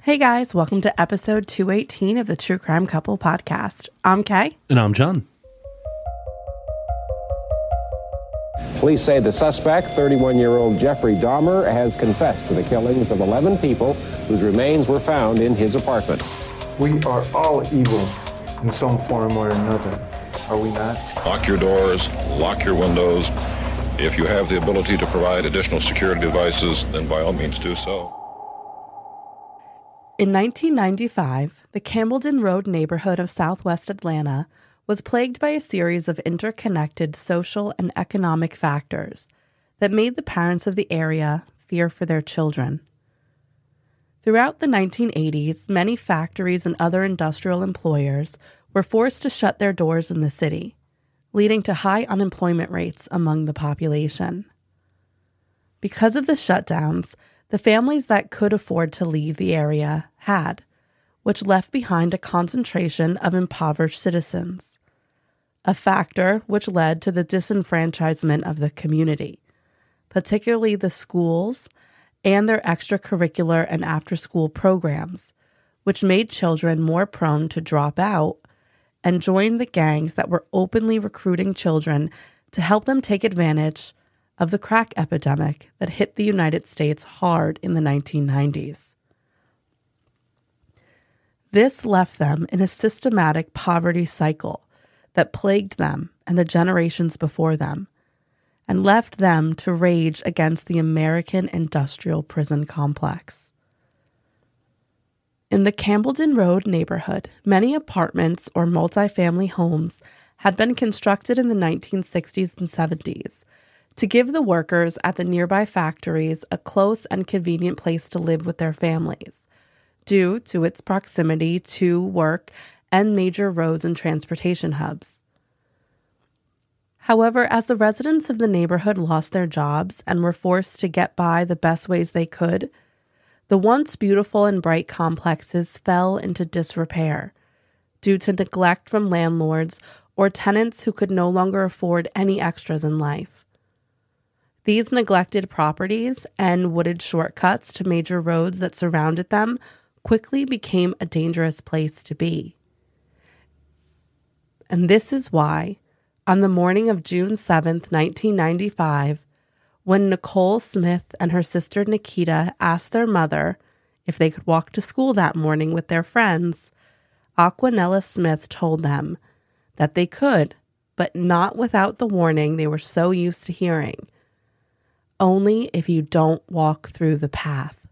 Hey guys, welcome to episode 218 of the True Crime Couple podcast. I'm Kay. And I'm John. Police say the suspect, 31-year-old Jeffrey Dahmer, has confessed to the killings of 11 people whose remains were found in his apartment. We are all evil in some form or another, are we not? Lock your doors, lock your windows. If you have the ability to provide additional security devices, then by all means do so. In 1995, the Campbellton Road neighborhood of southwest Atlanta was plagued by a series of interconnected social and economic factors that made the parents of the area fear for their children. Throughout the 1980s, many factories and other industrial employers were forced to shut their doors in the city, leading to high unemployment rates among the population. Because of the shutdowns, the families that could afford to leave the area had, which left behind a concentration of impoverished citizens, a factor which led to the disenfranchisement of the community, particularly the schools and their extracurricular and after-school programs, which made children more prone to drop out and join the gangs that were openly recruiting children to help them take advantage of the crack epidemic that hit the United States hard in the 1990s. This left them in a systematic poverty cycle that plagued them and the generations before them, and left them to rage against the American industrial prison complex. In the Campbellton Road neighborhood, many apartments or multifamily homes had been constructed in the 1960s and 70s to give the workers at the nearby factories a close and convenient place to live with their families, due to its proximity to work and major roads and transportation hubs. However, as the residents of the neighborhood lost their jobs and were forced to get by the best ways they could, the once beautiful and bright complexes fell into disrepair due to neglect from landlords or tenants who could no longer afford any extras in life. These neglected properties and wooded shortcuts to major roads that surrounded them quickly became a dangerous place to be. And this is why, on the morning of June 7th, 1995, when Nicole Smith and her sister Nikita asked their mother if they could walk to school that morning with their friends, Aquanella Smith told them that they could, but not without the warning they were so used to hearing: only if you don't walk through the path.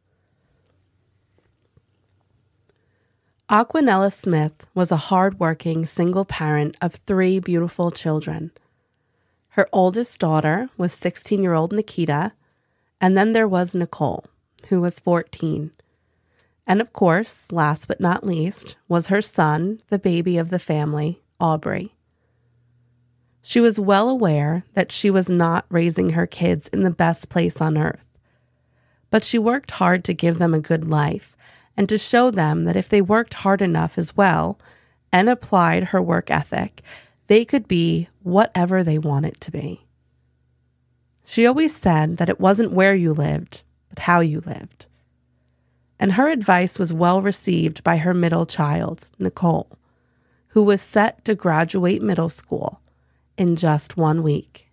Aquanella Smith was a hard-working single parent of 3 beautiful children. Her oldest daughter was 16-year-old Nikita, and then there was Nicole, who was 14. And of course, last but not least, was her son, the baby of the family, Aubrey. She was well aware that she was not raising her kids in the best place on earth, but she worked hard to give them a good life and to show them that if they worked hard enough as well and applied her work ethic, they could be whatever they wanted to be. She always said that it wasn't where you lived, but how you lived. And her advice was well received by her middle child, Nicole, who was set to graduate middle school in just 1 week.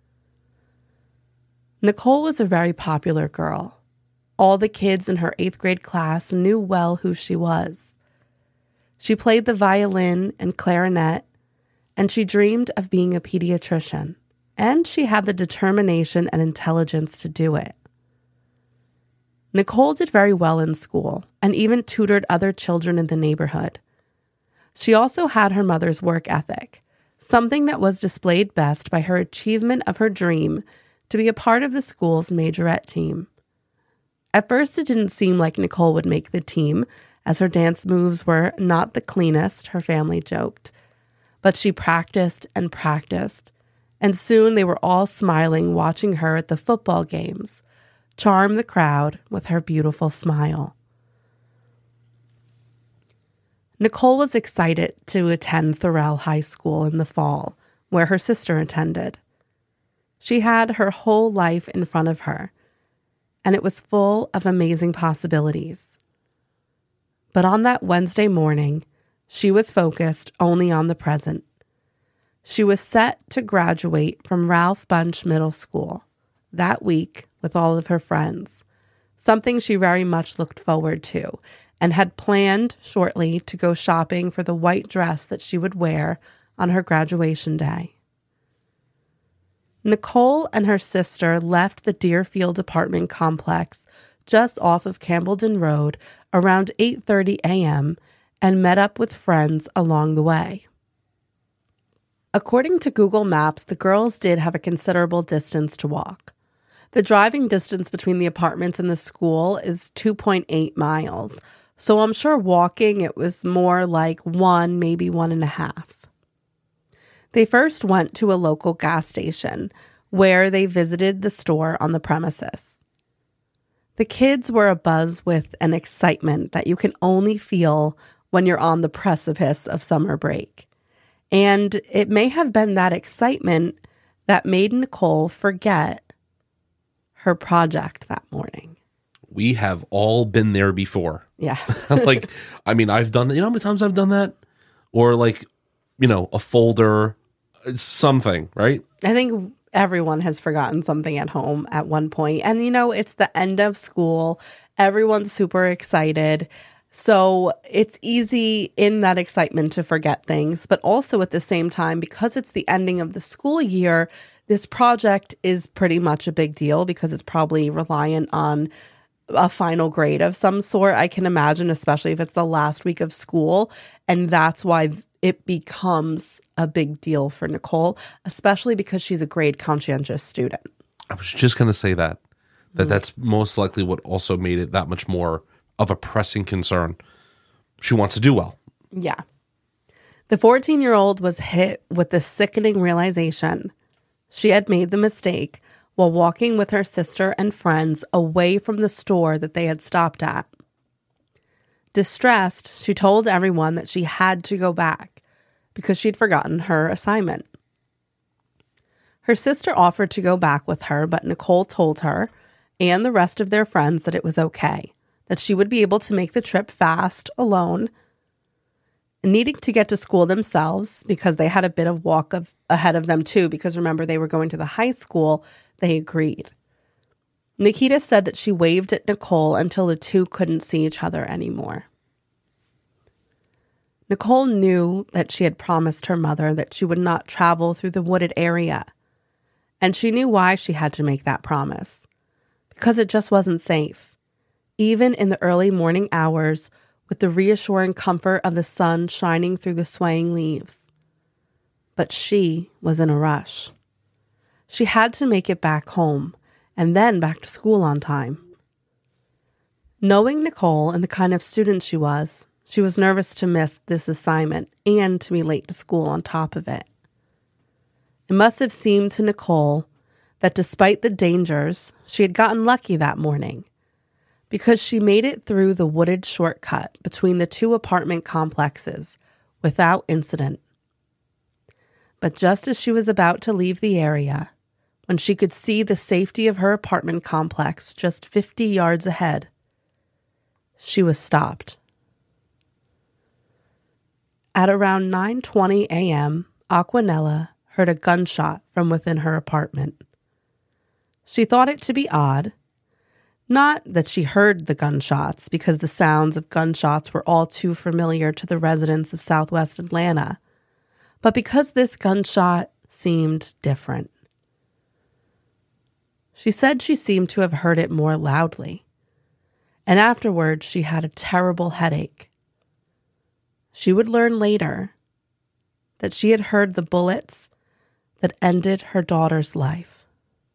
Nicole was a very popular girl. All the kids in her 8th grade class knew well who she was. She played the violin and clarinet, and she dreamed of being a pediatrician, and she had the determination and intelligence to do it. Nicole did very well in school and even tutored other children in the neighborhood. She also had her mother's work ethic, something that was displayed best by her achievement of her dream to be a part of the school's majorette team. At first, it didn't seem like Nicole would make the team, as her dance moves were not the cleanest, her family joked. But she practiced and practiced, and soon they were all smiling watching her at the football games, charm the crowd with her beautiful smile. Nicole was excited to attend Thorell High School in the fall, where her sister attended. She had her whole life in front of her, and it was full of amazing possibilities. But on that Wednesday morning, she was focused only on the present. She was set to graduate from Ralph Bunche Middle School that week with all of her friends, something she very much looked forward to, and had planned shortly to go shopping for the white dress that she would wear on her graduation day. Nicole and her sister left the Deerfield apartment complex just off of Campbellton Road around 8:30 a.m. and met up with friends along the way. According to Google Maps, the girls did have a considerable distance to walk. The driving distance between the apartments and the school is 2.8 miles, so I'm sure walking it was more like 1, maybe 1.5. They first went to a local gas station where they visited the store on the premises. The kids were abuzz with an excitement that you can only feel when you're on the precipice of summer break. And it may have been that excitement that made Nicole forget her project that morning. We have all been there before. Yes. I've done, you know how many times I've done that? Or a folder, something, right? I think everyone has forgotten something at home at one point. And, it's the end of school. Everyone's super excited. So it's easy in that excitement to forget things. But also at the same time, because it's the ending of the school year, this project is pretty much a big deal because it's probably reliant on a final grade of some sort. I can imagine, especially if it's the last week of school. And that's why it becomes a big deal for Nicole, especially because she's a grade conscientious student. I was just going to say that's most likely what also made it that much more of a pressing concern. She wants to do well. Yeah. The 14-year-old was hit with the sickening realization she had made the mistake while walking with her sister and friends away from the store that they had stopped at. Distressed, she told everyone that she had to go back because she'd forgotten her assignment. Her sister offered to go back with her, but Nicole told her and the rest of their friends that it was okay, that she would be able to make the trip fast, alone. Needing to get to school themselves because they had a bit of walk ahead of them too, because remember, they were going to the high school, they agreed. Nikita said that she waved at Nicole until the two couldn't see each other anymore. Nicole knew that she had promised her mother that she would not travel through the wooded area, and she knew why she had to make that promise, because it just wasn't safe, even in the early morning hours with the reassuring comfort of the sun shining through the swaying leaves. But she was in a rush. She had to make it back home and then back to school on time. Knowing Nicole and the kind of student she was nervous to miss this assignment and to be late to school on top of it. It must have seemed to Nicole that despite the dangers, she had gotten lucky that morning because she made it through the wooded shortcut between the two apartment complexes without incident. But just as she was about to leave the area, when she could see the safety of her apartment complex just 50 yards ahead, she was stopped. At around 9:20 a.m., Aquanella heard a gunshot from within her apartment. She thought it to be odd. Not that she heard the gunshots, because the sounds of gunshots were all too familiar to the residents of Southwest Atlanta, but because this gunshot seemed different. She said she seemed to have heard it more loudly, and afterwards she had a terrible headache. She would learn later that she had heard the bullets that ended her daughter's life.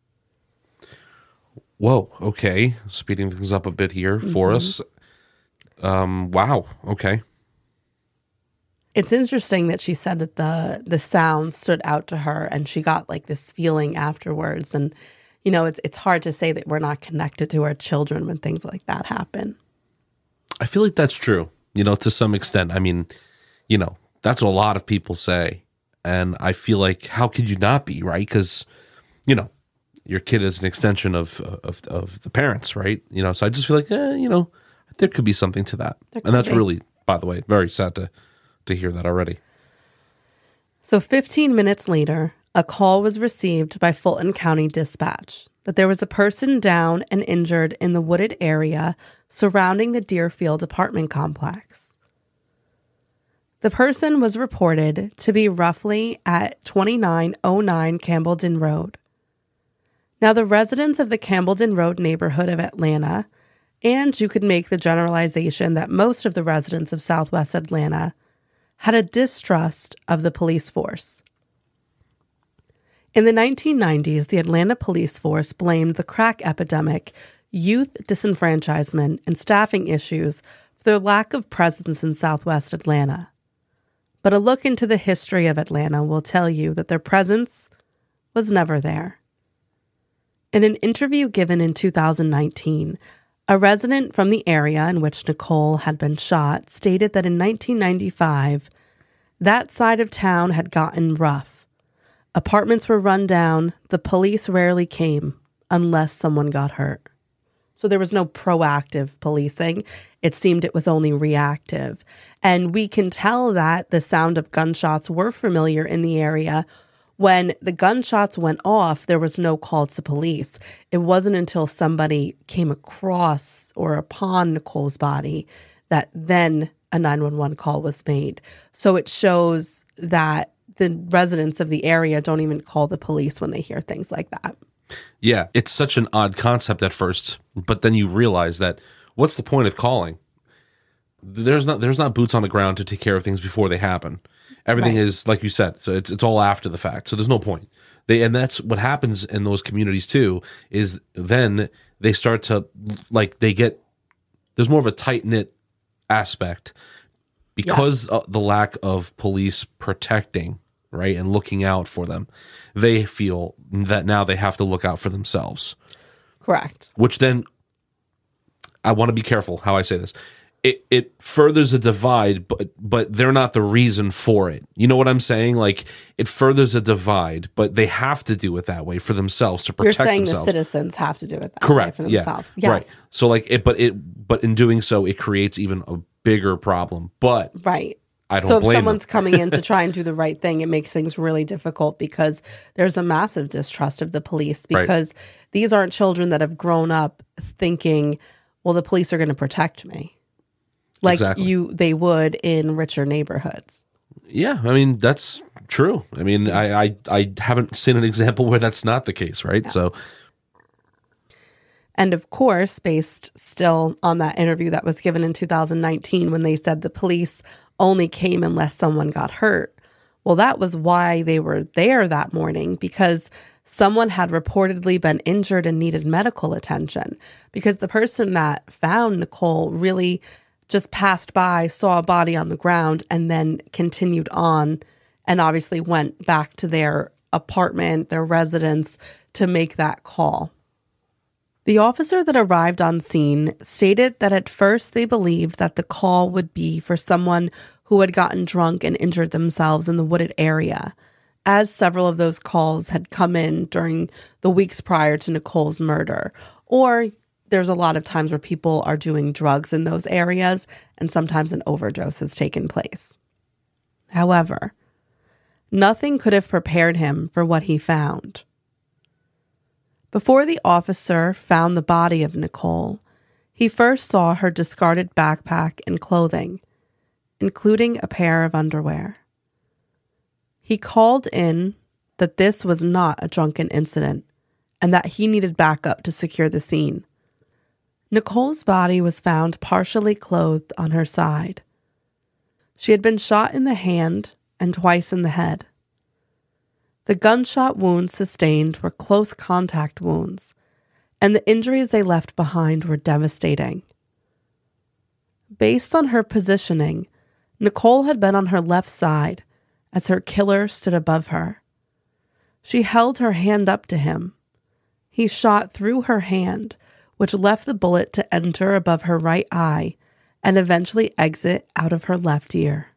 Whoa, okay. Speeding things up a bit here for us. Wow, okay. It's interesting that she said that the sound stood out to her and she got like this feeling afterwards. And, it's hard to say that we're not connected to our children when things like that happen. I feel like that's true, to some extent. I mean, that's what a lot of people say. And I feel like, how could you not be, right? Because, your kid is an extension of the parents, right? So I just feel like, I there could be something to that. And that's really, by the way, very sad to hear that already. So 15 minutes later, a call was received by Fulton County Dispatch that there was a person down and injured in the wooded area surrounding the Deerfield apartment complex. The person was reported to be roughly at 2909 Campbellton Road. Now, the residents of the Campbellton Road neighborhood of Atlanta, and you could make the generalization that most of the residents of Southwest Atlanta, had a distrust of the police force. In the 1990s, the Atlanta police force blamed the crack epidemic, youth disenfranchisement, and staffing issues for their lack of presence in Southwest Atlanta. But a look into the history of Atlanta will tell you that their presence was never there. In an interview given in 2019, a resident from the area in which Nicole had been shot stated that in 1995, that side of town had gotten rough. Apartments were run down. The police rarely came unless someone got hurt. So there was no proactive policing. It seemed it was only reactive. And we can tell that the sound of gunshots were familiar in the area. When the gunshots went off, there was no call to police. It wasn't until somebody came across or upon Nicole's body that then a 911 call was made. So it shows that the residents of the area don't even call the police when they hear things like that. Yeah, it's such an odd concept at first, but then you realize that what's the point of calling? There's not boots on the ground to take care of things before they happen. Everything is, like you said, so it's all after the fact. So there's no point. And that's what happens in those communities too, is then they start to, there's more of a tight-knit aspect because of the lack of police protecting, right, and looking out for them. They feel that now they have to look out for themselves. Correct. Which then, I want to be careful how I say this. It furthers a divide, but they're not the reason for it. You know what I'm saying? Like, it furthers a divide, but they have to do it that way for themselves to protect themselves. You're saying the citizens have to do it that Correct. way for themselves. Yeah. Yes. Right. So but in doing so, it creates even a bigger problem. But right. I don't so if blame someone's them. coming in to try and do the right thing, it makes things really difficult because there's a massive distrust of the police because these aren't children that have grown up thinking, well, the police are going to protect me. Like they would in richer neighborhoods. Yeah, I mean, that's true. I mean, I haven't seen an example where that's not the case, right? Yeah. So, and of course, based still on that interview that was given in 2019 when they said the police only came unless someone got hurt. Well, that was why they were there that morning, because someone had reportedly been injured and needed medical attention, because the person that found Nicole really just passed by, saw a body on the ground, and then continued on and obviously went back to their apartment, their residence, to make that call. The officer that arrived on scene stated that at first they believed that the call would be for someone who had gotten drunk and injured themselves in the wooded area, as several of those calls had come in during the weeks prior to Nicole's murder, or there's a lot of times where people are doing drugs in those areas, and sometimes an overdose has taken place. However, nothing could have prepared him for what he found. Before the officer found the body of Nicole, he first saw her discarded backpack and clothing, including a pair of underwear. He called in that this was not a drunken incident and that he needed backup to secure the scene. Nicole's body was found partially clothed on her side. She had been shot in the hand and twice in the head. The gunshot wounds sustained were close contact wounds, and the injuries they left behind were devastating. Based on her positioning, Nicole had been on her left side as her killer stood above her. She held her hand up to him. He shot through her hand, which left the bullet to enter above her right eye and eventually exit out of her left ear.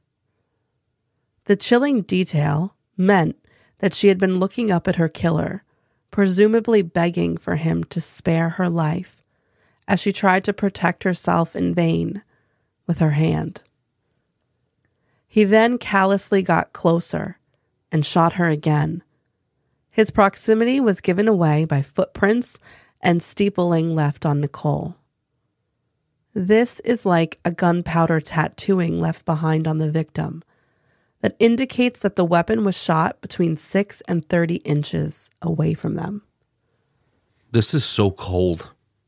The chilling detail meant that she had been looking up at her killer, presumably begging for him to spare her life, as she tried to protect herself in vain with her hand. He then callously got closer and shot her again. His proximity was given away by footprints and steepling left on Nicole. This is like a gunpowder tattooing left behind on the victim that indicates that the weapon was shot between 6 and 30 inches away from them. This is so cold.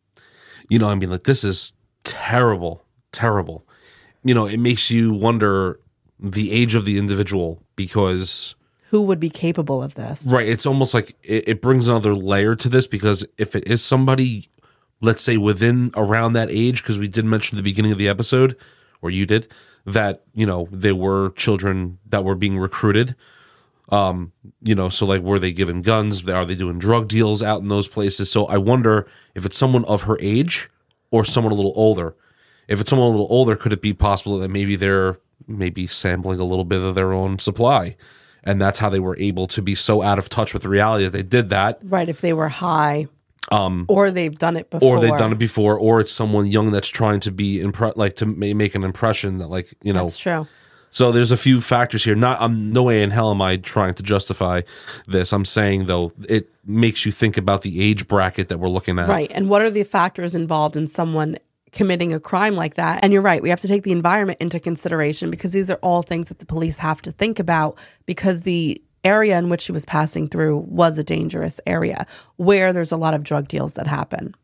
This is terrible, terrible. It makes you wonder the age of the individual, because who would be capable of this? Right. It's almost like it brings another layer to this, because if it is somebody, let's say within around that age, because we did mention at the beginning of the episode, or you did, that, they were children that were being recruited. So like, were they given guns? Are they doing drug deals out in those places? So I wonder if it's someone of her age or someone a little older. If it's someone a little older, could it be possible that maybe they're sampling a little bit of their own supply? And that's how they were able to be so out of touch with reality that they did that. Right, if they were high. Or they've done it before. Or it's someone young that's trying to be to make an impression that That's true. So there's a few factors here. No way in hell am I trying to justify this. I'm saying, though, it makes you think about the age bracket that we're looking at. Right. And what are the factors involved in someone committing a crime like that? And you're right. We have to take the environment into consideration, because these are all things that the police have to think about, because the area in which she was passing through was a dangerous area where there's a lot of drug deals that happen.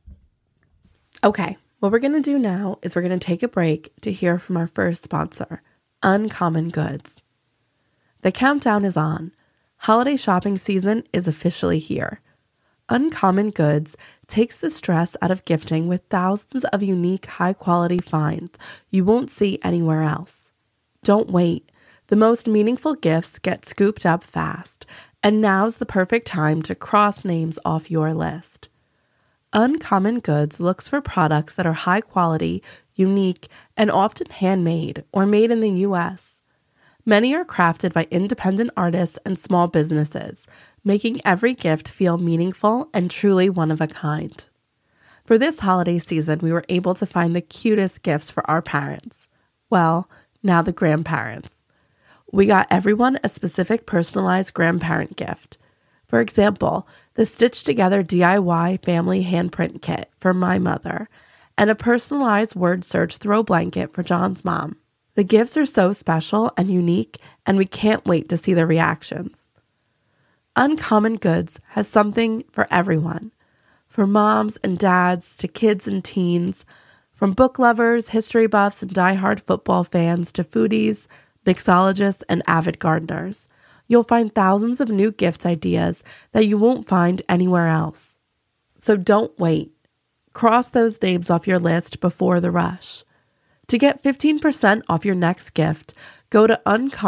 Okay. What we're going to do now is we're going to take a break to hear from our first sponsor, Uncommon Goods. The countdown is on. Holiday shopping season is officially here. Uncommon Goods takes the stress out of gifting with thousands of unique, high-quality finds you won't see anywhere else. Don't wait. The most meaningful gifts get scooped up fast, and now's the perfect time to cross names off your list. Uncommon Goods looks for products that are high-quality, unique, and often handmade or made in the U.S. Many are crafted by independent artists and small businesses, making every gift feel meaningful and truly one of a kind. For this holiday season, we were able to find the cutest gifts for our parents. Well, now the grandparents. We got everyone a specific personalized grandparent gift. For example, the Stitch Together DIY family handprint kit for my mother, and a personalized word search throw blanket for John's mom. The gifts are so special and unique, and we can't wait to see their reactions. Uncommon Goods has something for everyone, for moms and dads to kids and teens, from book lovers, history buffs, and diehard football fans to foodies, mixologists, and avid gardeners. You'll find thousands of new gift ideas that you won't find anywhere else. So don't wait. Cross those names off your list before the rush. To get 15% off your next gift, go to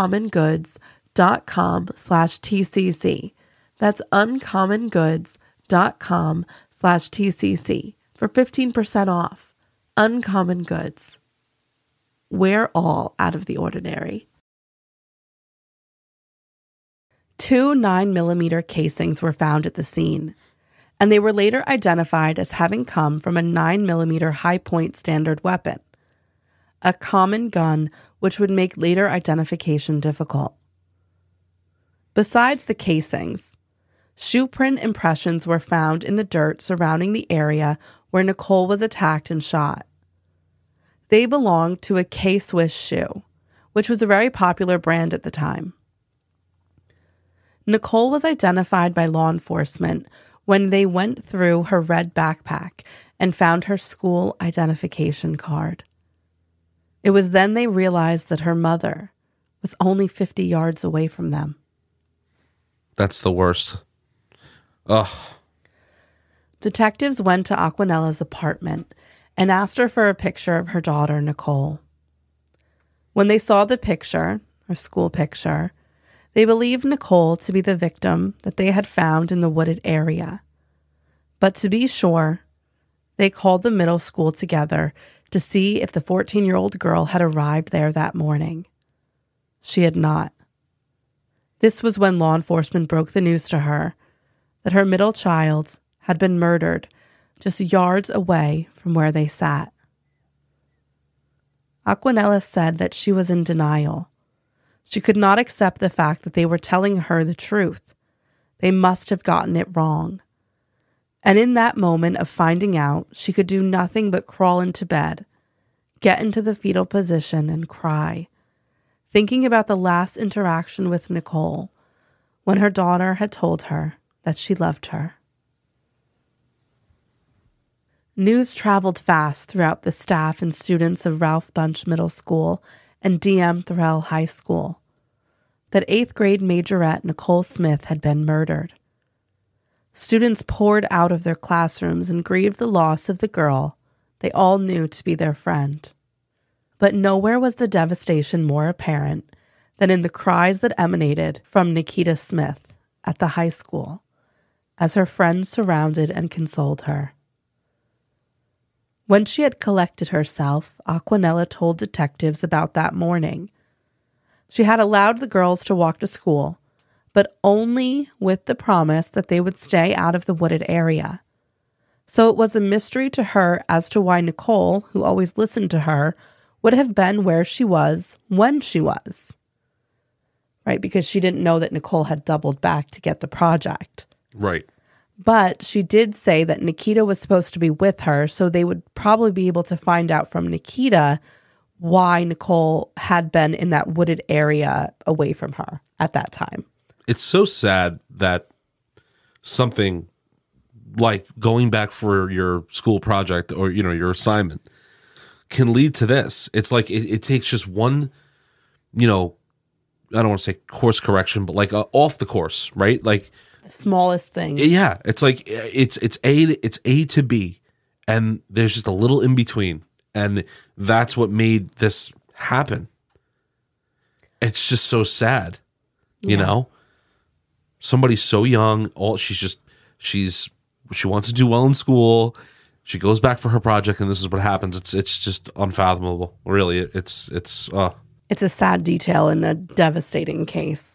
uncommongoods.com/TCC. That's uncommongoods.com/TCC for 15% off. Uncommon Goods. We're all out of the ordinary. 2 9mm casings were found at the scene, and they were later identified as having come from a 9mm high-point standard weapon, a common gun which would make later identification difficult. Besides the casings, shoe print impressions were found in the dirt surrounding the area where Nicole was attacked and shot. They belonged to a K-Swiss shoe, which was a very popular brand at the time. Nicole was identified by law enforcement when they went through her red backpack and found her school identification card. It was then they realized that her mother was only 50 yards away from them. That's the worst. Ugh. Detectives went to Aquinella's apartment and asked her for a picture of her daughter, Nicole. When they saw the picture, her school picture, they believed Nicole to be the victim that they had found in the wooded area. But to be sure, they called the middle school together to see if the 14-year-old girl had arrived there that morning. She had not. This was when law enforcement broke the news to her that her middle child had been murdered just yards away from where they sat. Aquanella said that she was in denial. She could not accept the fact that they were telling her the truth. They must have gotten it wrong. And in that moment of finding out, she could do nothing but crawl into bed, get into the fetal position, and cry, thinking about the last interaction with Nicole, when her daughter had told her that she loved her. News traveled fast throughout the staff and students of Ralph Bunche Middle School and DM Thorell High School that 8th grade majorette Nicole Smith had been murdered. Students poured out of their classrooms and grieved the loss of the girl they all knew to be their friend. But nowhere was the devastation more apparent than in the cries that emanated from Nikita Smith at the high school as her friends surrounded and consoled her. When she had collected herself, Aquanella told detectives about that morning. She had allowed the girls to walk to school, but only with the promise that they would stay out of the wooded area. So it was a mystery to her as to why Nicole, who always listened to her, would have been where she was when she was. Right, because she didn't know that Nicole had doubled back to get the project. Right. But she did say that Nikita was supposed to be with her, so they would probably be able to find out from Nikita why Nicole had been in that wooded area away from her at that time. It's so sad that something like going back for your school project or, your assignment can lead to this. It's like it takes just one, I don't want to say course correction, but like off the course, right? Like the smallest thing. Yeah, it's like it's A to B, and there's just a little in between, and that's what made this happen. It's just so sad, you know. Somebody so young, she wants to do well in school. She goes back for her project, and this is what happens. It's just unfathomable. Really, it's a sad detail in a devastating case.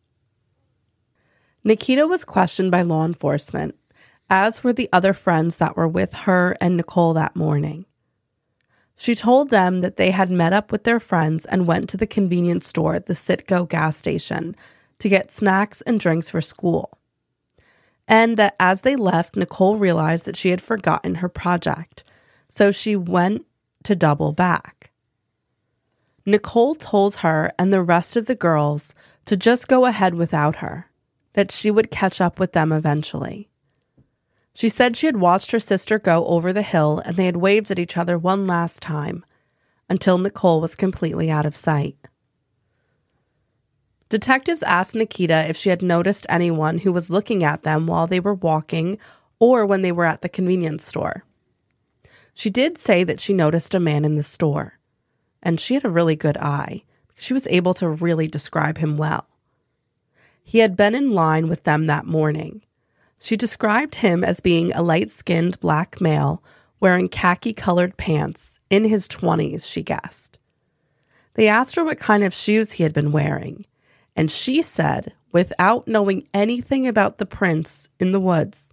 Nikita was questioned by law enforcement, as were the other friends that were with her and Nicole that morning. She told them that they had met up with their friends and went to the convenience store at the Citgo gas station to get snacks and drinks for school. And that as they left, Nicole realized that she had forgotten her project, so she went to double back. Nicole told her and the rest of the girls to just go ahead without her, that she would catch up with them eventually. She said she had watched her sister go over the hill and they had waved at each other one last time until Nicole was completely out of sight. Detectives asked Nikita if she had noticed anyone who was looking at them while they were walking or when they were at the convenience store. She did say that she noticed a man in the store, and she had a really good eye. She was able to really describe him well. He had been in line with them that morning. She described him as being a light-skinned black male wearing khaki-colored pants, in his 20s, she guessed. They asked her what kind of shoes he had been wearing, and she said, without knowing anything about the prints in the woods,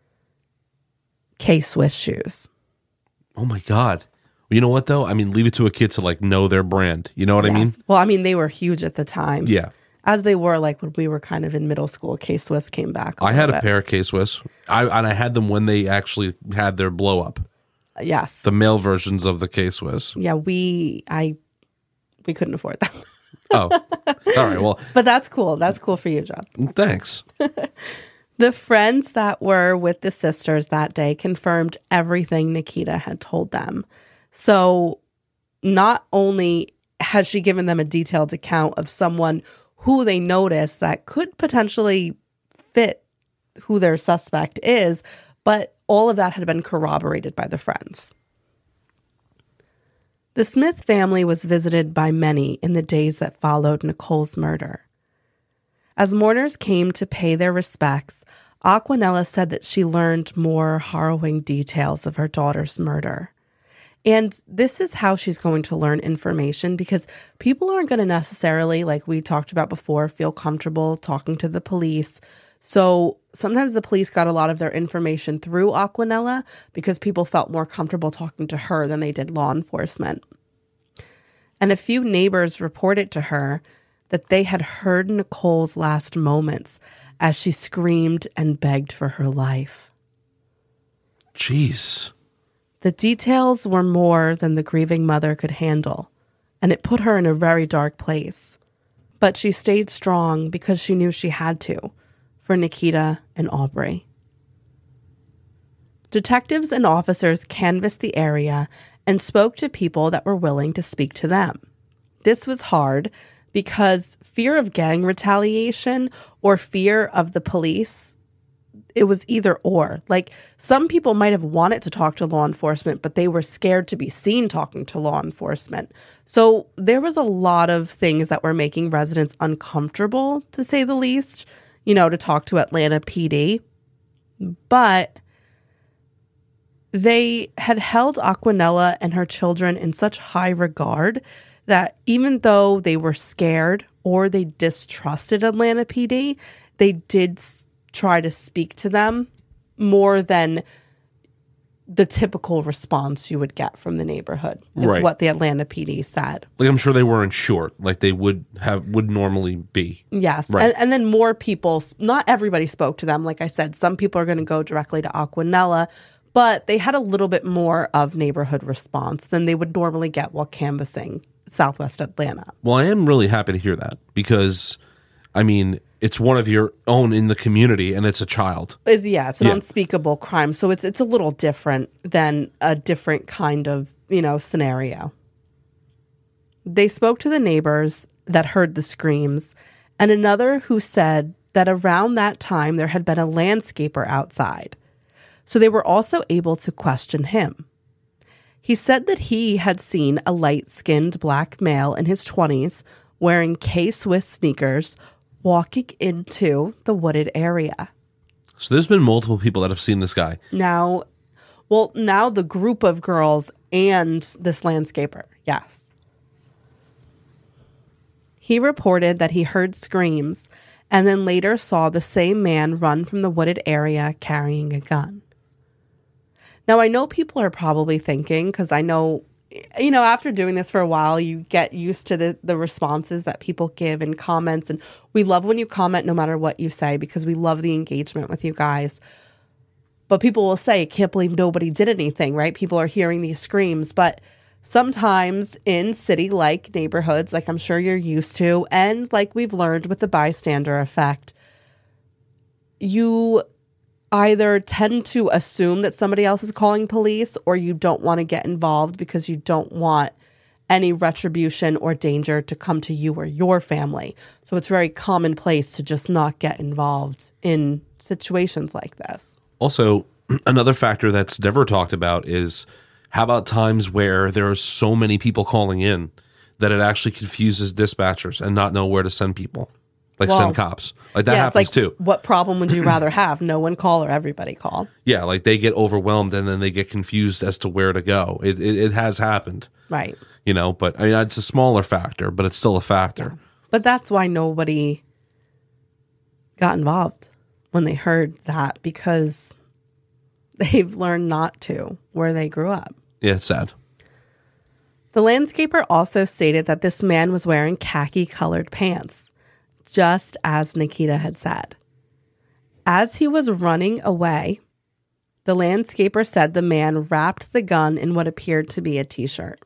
K-Swiss shoes. Oh my God. You know what, though? I mean, leave it to a kid to, like, know their brand. You know what I mean? Well, I mean, they were huge at the time. Yeah. As they were, like, when we were kind of in middle school, K-Swiss came back. I had a pair of K-Swiss. I had them when they actually had their blow-up. Yes. The male versions of the K-Swiss. Yeah, we couldn't afford them. Oh. All right, well. But that's cool. That's cool for you, John. Thanks. The friends that were with the sisters that day confirmed everything Nikita had told them. So not only has she given them a detailed account of someone who they noticed that could potentially fit who their suspect is, but all of that had been corroborated by the friends. The Smith family was visited by many in the days that followed Nicole's murder. As mourners came to pay their respects, Aquanella said that she learned more harrowing details of her daughter's murder. And this is how she's going to learn information, because people aren't going to necessarily, like we talked about before, feel comfortable talking to the police, So sometimes the police got a lot of their information through Aquanella because people felt more comfortable talking to her than they did law enforcement. And a few neighbors reported to her that they had heard Nicole's last moments as she screamed and begged for her life. Jeez. The details were more than the grieving mother could handle, and it put her in a very dark place. But she stayed strong because she knew she had to, for Nikita and Aubrey. Detectives and officers canvassed the area and spoke to people that were willing to speak to them. This was hard because fear of gang retaliation or fear of the police, it was either or. Like, some people might have wanted to talk to law enforcement, but they were scared to be seen talking to law enforcement. So there was a lot of things that were making residents uncomfortable, to say the least, to talk to Atlanta PD. But they had held Aquanella and her children in such high regard that even though they were scared or they distrusted Atlanta PD, they did try to speak to them more than the typical response you would get from the neighborhood, is Right. what the Atlanta PD said. Like, I'm sure they weren't short, like they would normally be. Yes. Right. And then more people, not everybody spoke to them. Like I said, some people are going to go directly to Aquanella, but they had a little bit more of neighborhood response than they would normally get while canvassing Southwest Atlanta. Well, I am really happy to hear that because, I mean, it's one of your own in the community and it's a child. It's an Yeah. unspeakable crime. So it's a little different than a different kind of, scenario. They spoke to the neighbors that heard the screams and another who said that around that time there had been a landscaper outside. So they were also able to question him. He said that he had seen a light-skinned black male in his 20s wearing K-Swiss sneakers walking into the wooded area. So there's been multiple people that have seen this guy. Now the group of girls and this landscaper, yes. He reported that he heard screams and then later saw the same man run from the wooded area carrying a gun. Now, I know people are probably thinking, because I know, after doing this for a while, you get used to the responses that people give in comments. And we love when you comment no matter what you say because we love the engagement with you guys. But people will say, can't believe nobody did anything, right? People are hearing these screams. But sometimes in city-like neighborhoods, like I'm sure you're used to, and like we've learned with the bystander effect, you either tend to assume that somebody else is calling police or you don't want to get involved because you don't want any retribution or danger to come to you or your family. So it's very commonplace to just not get involved in situations like this. Also, another factor that's never talked about is how about times where there are so many people calling in that it actually confuses dispatchers and not know where to send people, like send cops. Like that happens too. What problem would you rather have? No one call or everybody call? Yeah, like they get overwhelmed and then they get confused as to where to go. It has happened. Right. But I mean, it's a smaller factor, but it's still a factor. Yeah. But that's why nobody got involved when they heard that, because they've learned not to where they grew up. Yeah, it's sad. The landscaper also stated that this man was wearing khaki-colored pants, just as Nikita had said. As he was running away, the landscaper said the man wrapped the gun in what appeared to be a t-shirt.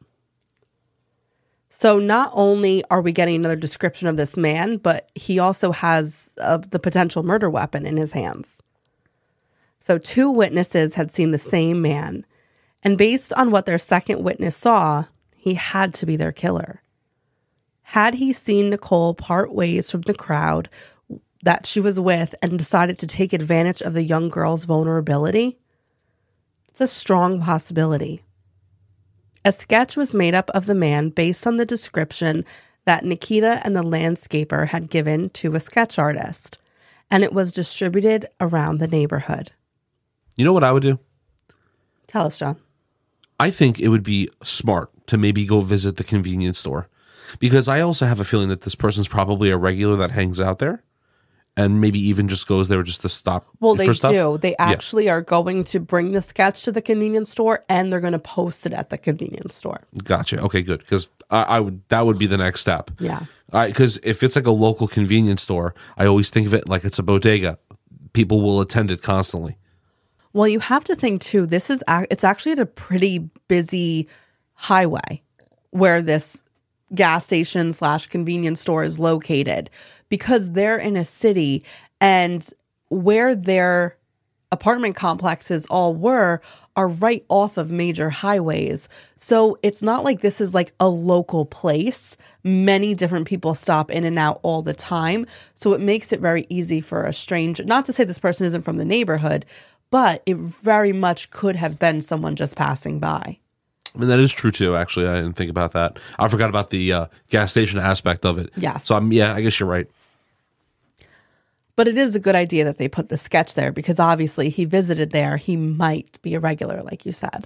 So not only are we getting another description of this man, but he also has the potential murder weapon in his hands. So 2 witnesses had seen the same man, and based on what their second witness saw, he had to be their killer. Had he seen Nicole part ways from the crowd that she was with and decided to take advantage of the young girl's vulnerability? It's a strong possibility. A sketch was made up of the man based on the description that Nikita and the landscaper had given to a sketch artist, and it was distributed around the neighborhood. You know what I would do? Tell us, John. I think it would be smart to maybe go visit the convenience store, because I also have a feeling that this person's probably a regular that hangs out there. and maybe even just goes there just to stop. Well, they for stuff? do. They actually are going to bring the sketch to the convenience store, and they're going to post it at the convenience store. Gotcha. Okay, good. Because I would, that would be the next step. Yeah. Because if it's like a local convenience store, I always think of it like it's a bodega. People will attend it constantly. Well, you have to think too, it's actually at a pretty busy highway where this gas station / convenience store is located, because they're in a city, and where their apartment complexes all are right off of major highways. So it's not like this is like a local place. Many different people stop in and out all the time. So it makes it very easy for a stranger, not to say this person isn't from the neighborhood, but it very much could have been someone just passing by. I mean, that is true too, actually. I didn't think about that. I forgot about the gas station aspect of it. Yes. So, I guess you're right. But it is a good idea that they put the sketch there, because obviously he visited there. He might be a regular, like you said.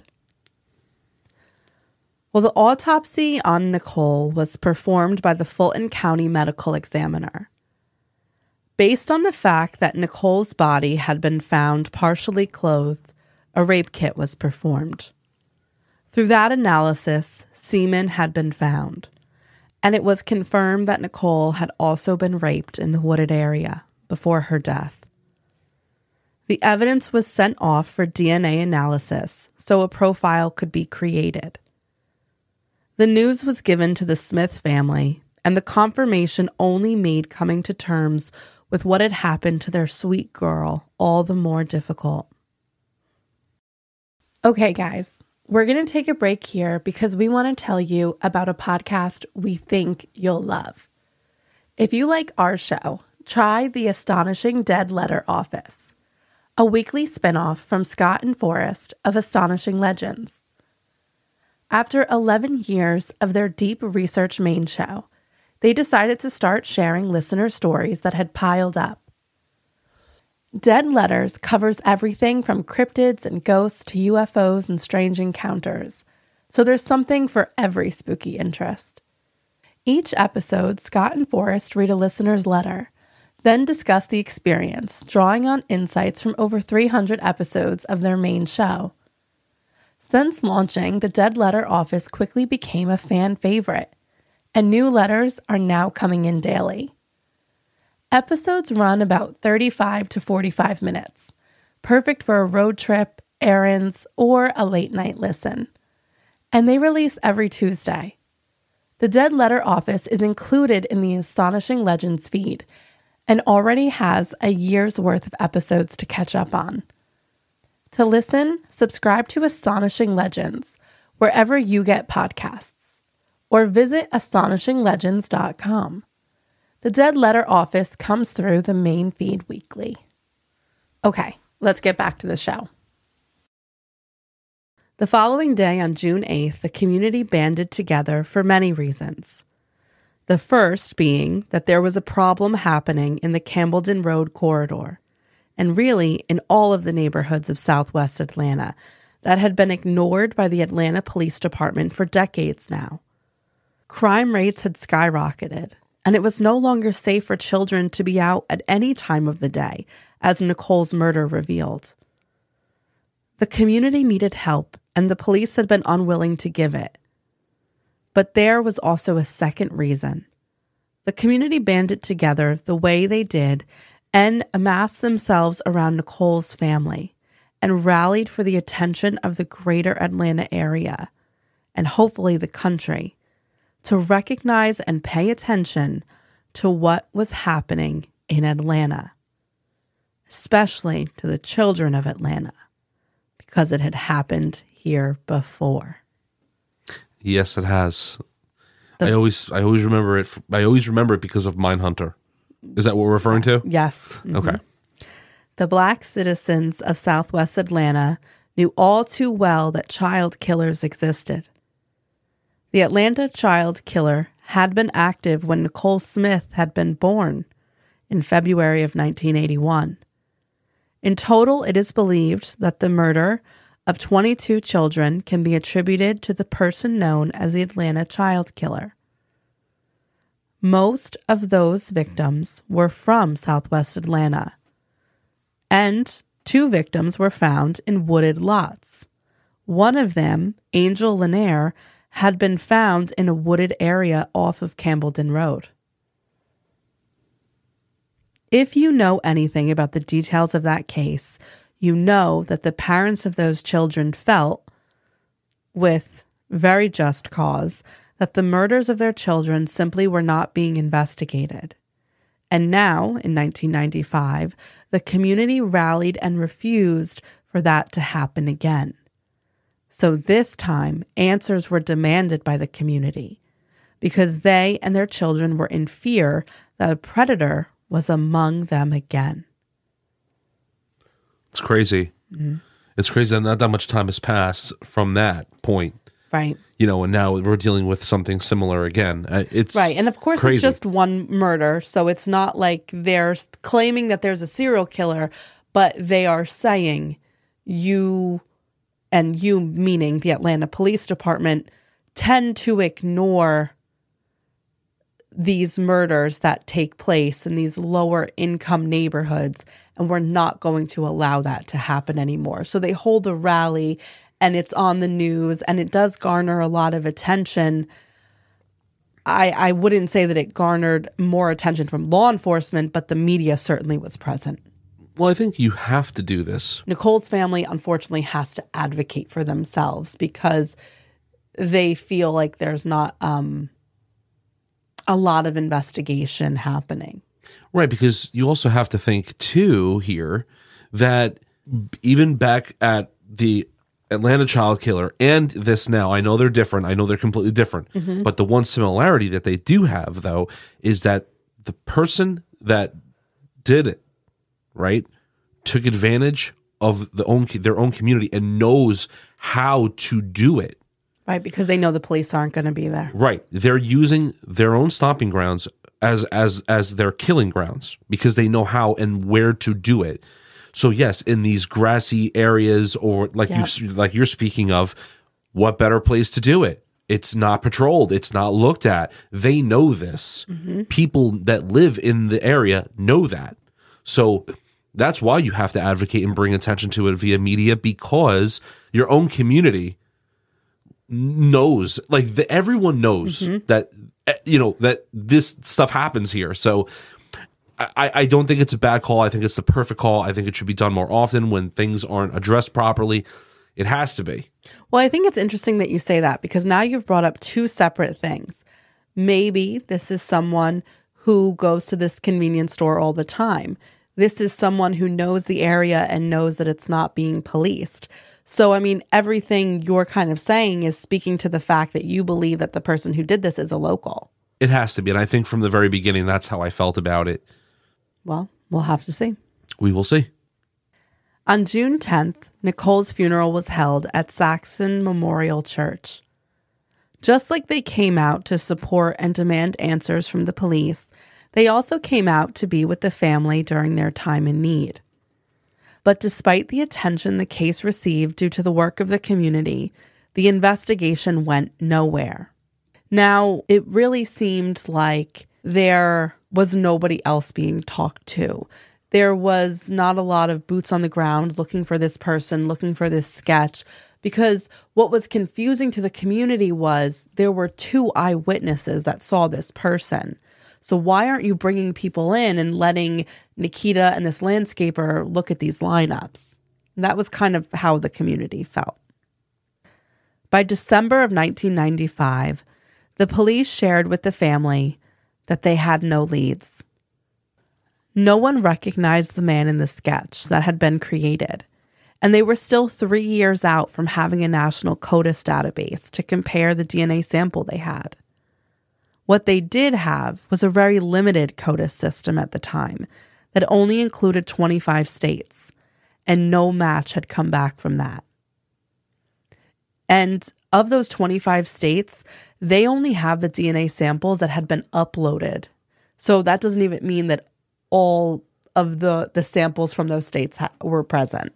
Well, the autopsy on Nicole was performed by the Fulton County Medical Examiner. Based on the fact that Nicole's body had been found partially clothed, a rape kit was performed. Through that analysis, semen had been found, and it was confirmed that Nicole had also been raped in the wooded area before her death. The evidence was sent off for DNA analysis so a profile could be created. The news was given to the Smith family, and the confirmation only made coming to terms with what had happened to their sweet girl all the more difficult. Okay, guys, we're going to take a break here because we want to tell you about a podcast we think you'll love. If you like our show, try The Astonishing Dead Letter Office, a weekly spinoff from Scott and Forrest of Astonishing Legends. After 11 years of their deep research main show, they decided to start sharing listener stories that had piled up. Dead Letters covers everything from cryptids and ghosts to UFOs and strange encounters, so there's something for every spooky interest. Each episode, Scott and Forrest read a listener's letter, then discuss the experience, drawing on insights from over 300 episodes of their main show. Since launching, the Dead Letter Office quickly became a fan favorite, and new letters are now coming in daily. Episodes run about 35 to 45 minutes, perfect for a road trip, errands, or a late-night listen. And they release every Tuesday. The Dead Letter Office is included in the Astonishing Legends feed and already has a year's worth of episodes to catch up on. To listen, subscribe to Astonishing Legends wherever you get podcasts, or visit astonishinglegends.com. The Dead Letter Office comes through the main feed weekly. Okay, let's get back to the show. The following day, on June 8th, the community banded together for many reasons. The first being that there was a problem happening in the Campbellton Road corridor, and really in all of the neighborhoods of Southwest Atlanta, that had been ignored by the Atlanta Police Department for decades now. Crime rates had skyrocketed, and it was no longer safe for children to be out at any time of the day, as Nicole's murder revealed. The community needed help, and the police had been unwilling to give it. But there was also a second reason. The community banded together the way they did and amassed themselves around Nicole's family and rallied for the attention of the greater Atlanta area, and hopefully the country, to recognize and pay attention to what was happening in Atlanta, especially to the children of Atlanta, because it had happened here before. Yes, it has. I always remember it. I always remember it because of Mindhunter. Is that what we're referring to? Yes. Mm-hmm. Okay. The Black citizens of Southwest Atlanta knew all too well that child killers existed. The Atlanta child killer had been active when Nicole Smith had been born in February of 1981. In total, it is believed that the murder of 22 children can be attributed to the person known as the Atlanta child killer. Most of those victims were from Southwest Atlanta, and 2 victims were found in wooded lots. One of them, Angel Lanier, had been found in a wooded area off of Campbellton Road. If you know anything about the details of that case, you know that the parents of those children felt, with very just cause, that the murders of their children simply were not being investigated. And now, in 1995, the community rallied and refused for that to happen again. So this time, answers were demanded by the community because they and their children were in fear that a predator was among them again. It's crazy. Mm-hmm. It's crazy that not that much time has passed from that point. Right. And now we're dealing with something similar again. It's right. And of course, crazy. It's just one murder. So it's not like they're claiming that there's a serial killer, but they are saying you meaning the Atlanta Police Department, tend to ignore these murders that take place in these lower income neighborhoods, and we're not going to allow that to happen anymore. So they hold a rally, and it's on the news, and it does garner a lot of attention. I wouldn't say that it garnered more attention from law enforcement, but the media certainly was present. Well, I think you have to do this. Nicole's family, unfortunately, has to advocate for themselves because they feel like there's not a lot of investigation happening. Right, because you also have to think, too, here, that even back at the Atlanta child killer and this now, I know they're different. I know they're completely different. Mm-hmm. But the one similarity that they do have, though, is that the person that did it, right, took advantage of their own community and knows how to do it. Right, because they know the police aren't going to be there. Right. They're using their own stomping grounds as their killing grounds because they know how and where to do it. So yes, in these grassy areas or like you're speaking of, what better place to do it? It's not patrolled. It's not looked at. They know this. Mm-hmm. People that live in the area know that. So that's why you have to advocate and bring attention to it via media, because your own community knows, like everyone knows mm-hmm. that, that this stuff happens here. So I don't think it's a bad call. I think it's the perfect call. I think it should be done more often when things aren't addressed properly. It has to be. Well, I think it's interesting that you say that because now you've brought up 2 separate things. Maybe this is someone who goes to this convenience store all the time. This is someone who knows the area and knows that it's not being policed. So, I mean, everything you're kind of saying is speaking to the fact that you believe that the person who did this is a local. It has to be. And I think from the very beginning, that's how I felt about it. Well, we'll have to see. We will see. On June 10th, Nicole's funeral was held at Saxon Memorial Church. Just like they came out to support and demand answers from the police, they also came out to be with the family during their time in need. But despite the attention the case received due to the work of the community, the investigation went nowhere. Now, it really seemed like there was nobody else being talked to. There was not a lot of boots on the ground looking for this person, looking for this sketch, because what was confusing to the community was there were 2 eyewitnesses that saw this person. So why aren't you bringing people in and letting Nikita and this landscaper look at these lineups? And that was kind of how the community felt. By December of 1995, the police shared with the family that they had no leads. No one recognized the man in the sketch that had been created, and they were still 3 years out from having a national CODIS database to compare the DNA sample they had. What they did have was a very limited CODIS system at the time that only included 25 states, and no match had come back from that. And of those 25 states, they only have the DNA samples that had been uploaded. So that doesn't even mean that all of the samples from those states were present.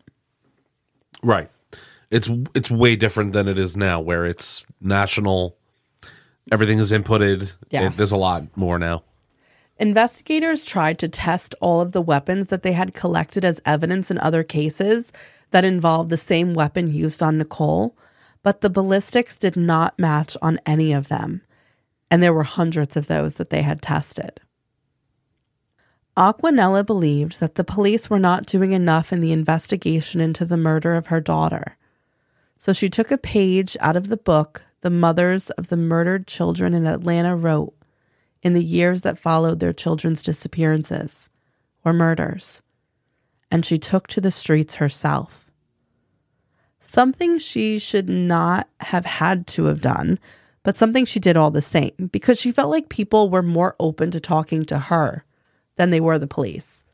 Right. It's way different than it is now, where it's national Everything is inputted. Yes. There's a lot more now. Investigators tried to test all of the weapons that they had collected as evidence in other cases that involved the same weapon used on Nicole, but the ballistics did not match on any of them, and there were hundreds of those that they had tested. Aquanella believed that the police were not doing enough in the investigation into the murder of her daughter, so she took a page out of the book the mothers of the murdered children in Atlanta wrote in the years that followed their children's disappearances or murders, and she took to the streets herself. Something she should not have had to have done, but something she did all the same, because she felt like people were more open to talking to her than they were the police.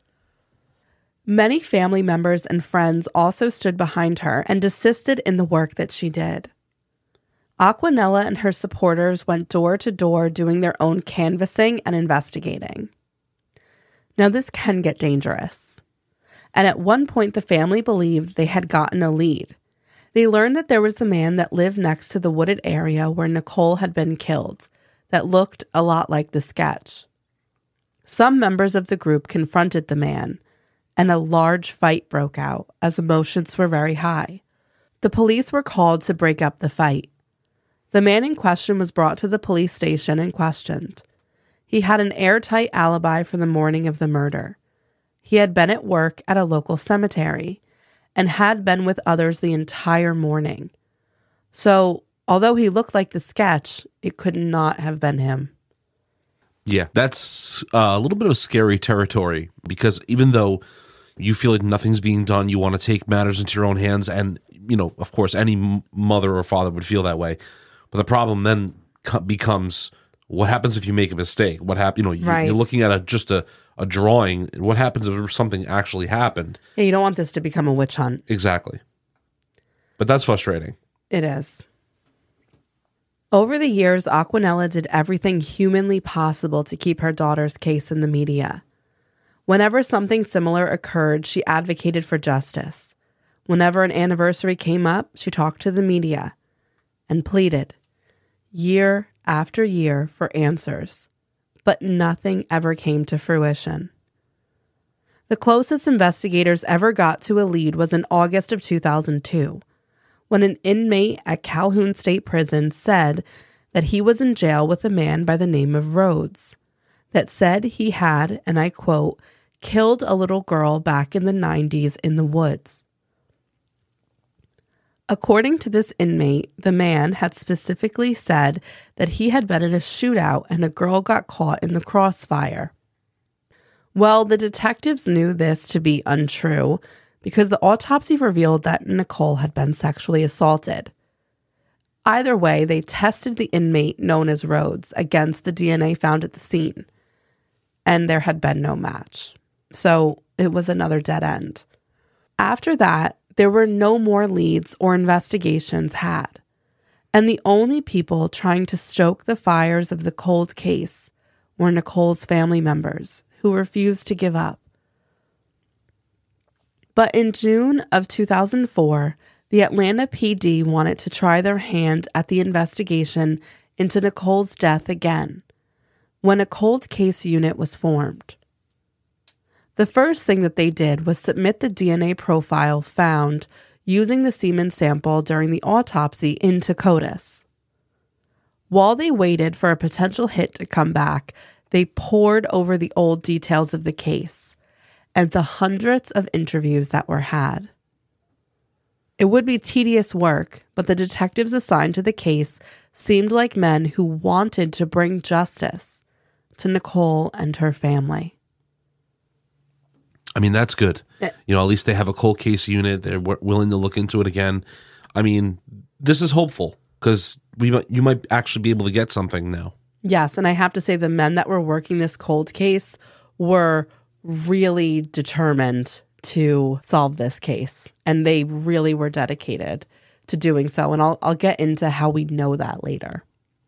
Many family members and friends also stood behind her and assisted in the work that she did. Aquanella and her supporters went door to door doing their own canvassing and investigating. Now, this can get dangerous. And at one point, the family believed they had gotten a lead. They learned that there was a man that lived next to the wooded area where Nicole had been killed that looked a lot like the sketch. Some members of the group confronted the man, and a large fight broke out as emotions were very high. The police were called to break up the fight. The man in question was brought to the police station and questioned. He had an airtight alibi for the morning of the murder. He had been at work at a local cemetery and had been with others the entire morning. So, although he looked like the sketch, it could not have been him. Yeah, that's a little bit of scary territory, because even though you feel like nothing's being done, you want to take matters into your own hands, and, of course, any mother or father would feel that way. But the problem then becomes, what happens if you make a mistake? What happens? Right. You're looking at just a drawing. What happens if something actually happened? Yeah, you don't want this to become a witch hunt. Exactly. But that's frustrating. It is. Over the years, Aquanella did everything humanly possible to keep her daughter's case in the media. Whenever something similar occurred, she advocated for justice. Whenever an anniversary came up, she talked to the media and pleaded, year after year, for answers. But nothing ever came to fruition. The closest investigators ever got to a lead was in August of 2002, when an inmate at Calhoun State Prison said that he was in jail with a man by the name of Rhodes, that said he had, and I quote, killed a little girl back in the 90s in the woods. According to this inmate, the man had specifically said that he had been at a shootout and a girl got caught in the crossfire. Well, the detectives knew this to be untrue because the autopsy revealed that Nicole had been sexually assaulted. Either way, they tested the inmate known as Rhodes against the DNA found at the scene, and there had been no match. So it was another dead end. After that, there were no more leads or investigations had, and the only people trying to stoke the fires of the cold case were Nicole's family members, who refused to give up. But in June of 2004, the Atlanta PD wanted to try their hand at the investigation into Nicole's death again, when a cold case unit was formed. The first thing that they did was submit the DNA profile found using the semen sample during the autopsy into CODIS. While they waited for a potential hit to come back, they pored over the old details of the case and the hundreds of interviews that were had. It would be tedious work, but the detectives assigned to the case seemed like men who wanted to bring justice to Nicole and her family. I mean, that's good. At least they have a cold case unit. They're willing to look into it again. I mean, this is hopeful because you might actually be able to get something now. Yes, and I have to say the men that were working this cold case were really determined to solve this case, and they really were dedicated to doing so, and I'll get into how we know that later.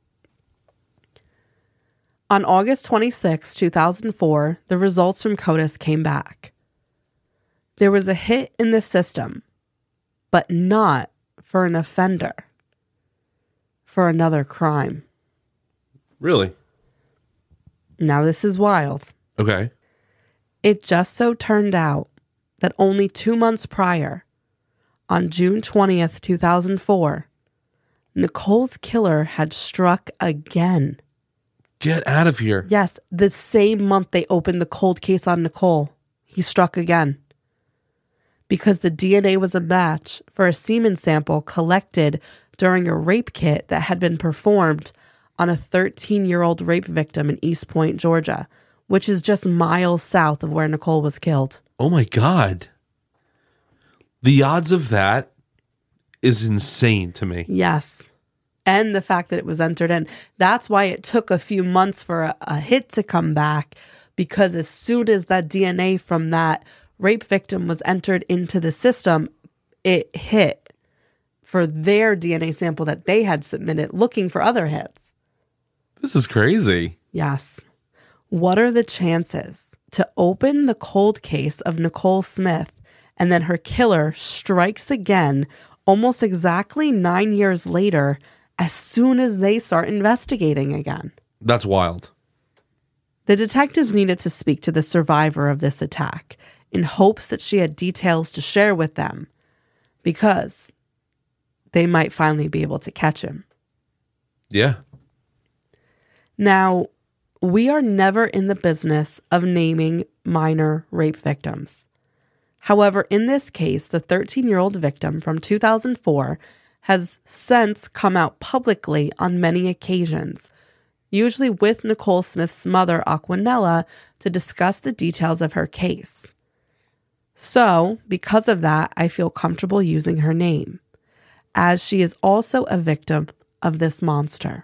On August 26, 2004, the results from CODIS came back. There was a hit in the system, but not for an offender, for another crime. Really? Now, this is wild. Okay. It just so turned out that only 2 months prior, on June 20th, 2004, Nicole's killer had struck again. Get out of here. Yes, the same month they opened the cold case on Nicole, he struck again. Because the DNA was a match for a semen sample collected during a rape kit that had been performed on a 13-year-old rape victim in East Point, Georgia, which is just miles south of where Nicole was killed. Oh my God. The odds of that is insane to me. Yes. And the fact that it was entered in. That's why it took a few months for a hit to come back, because as soon as that DNA from that rape victim was entered into the system, it hit for their DNA sample that they had submitted looking for other hits. This is crazy. Yes. What are the chances to open the cold case of Nicole Smith and then her killer strikes again almost exactly 9 years later as soon as they start investigating again? That's wild. The detectives needed to speak to the survivor of this attack in hopes that she had details to share with them, because they might finally be able to catch him. Yeah. Now, we are never in the business of naming minor rape victims. However, in this case, the 13-year-old victim from 2004 has since come out publicly on many occasions, usually with Nicole Smith's mother, Aquanella, to discuss the details of her case. So, because of that, I feel comfortable using her name, as she is also a victim of this monster.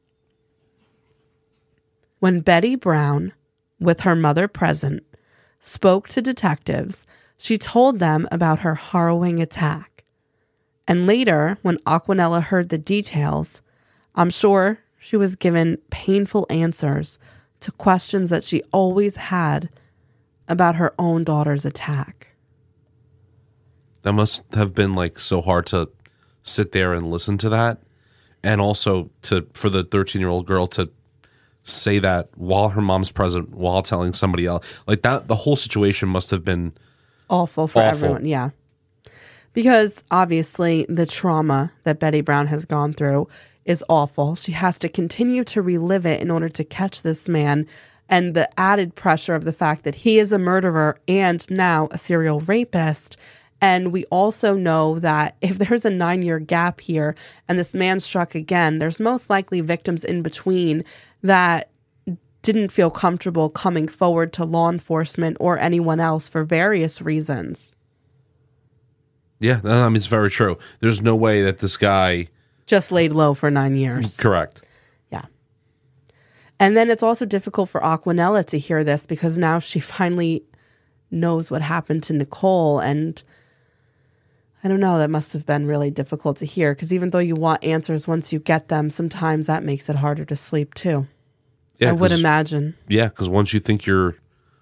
When Betty Brown, with her mother present, spoke to detectives, she told them about her harrowing attack. And later, when Aquanella heard the details, I'm sure she was given painful answers to questions that she always had about her own daughter's attack. That must have been like so hard to sit there and listen to that. And also for the 13-year-old girl to say that while her mom's present, while telling somebody else. Like that, the whole situation must have been awful for everyone. Yeah. Because obviously the trauma that Betty Brown has gone through is awful. She has to continue to relive it in order to catch this man, and the added pressure of the fact that he is a murderer and now a serial rapist. And we also know that if there's a 9-year gap here and this man struck again, there's most likely victims in between that didn't feel comfortable coming forward to law enforcement or anyone else for various reasons. Yeah, I mean, it's very true. There's no way that this guy just laid low for 9 years. Correct. Yeah. And then it's also difficult for Aquanella to hear this, because now she finally knows what happened to Nicole. And I don't know, that must have been really difficult to hear, because even though you want answers, once you get them, sometimes that makes it harder to sleep too. Yeah, I would imagine. Yeah, because once you think you're,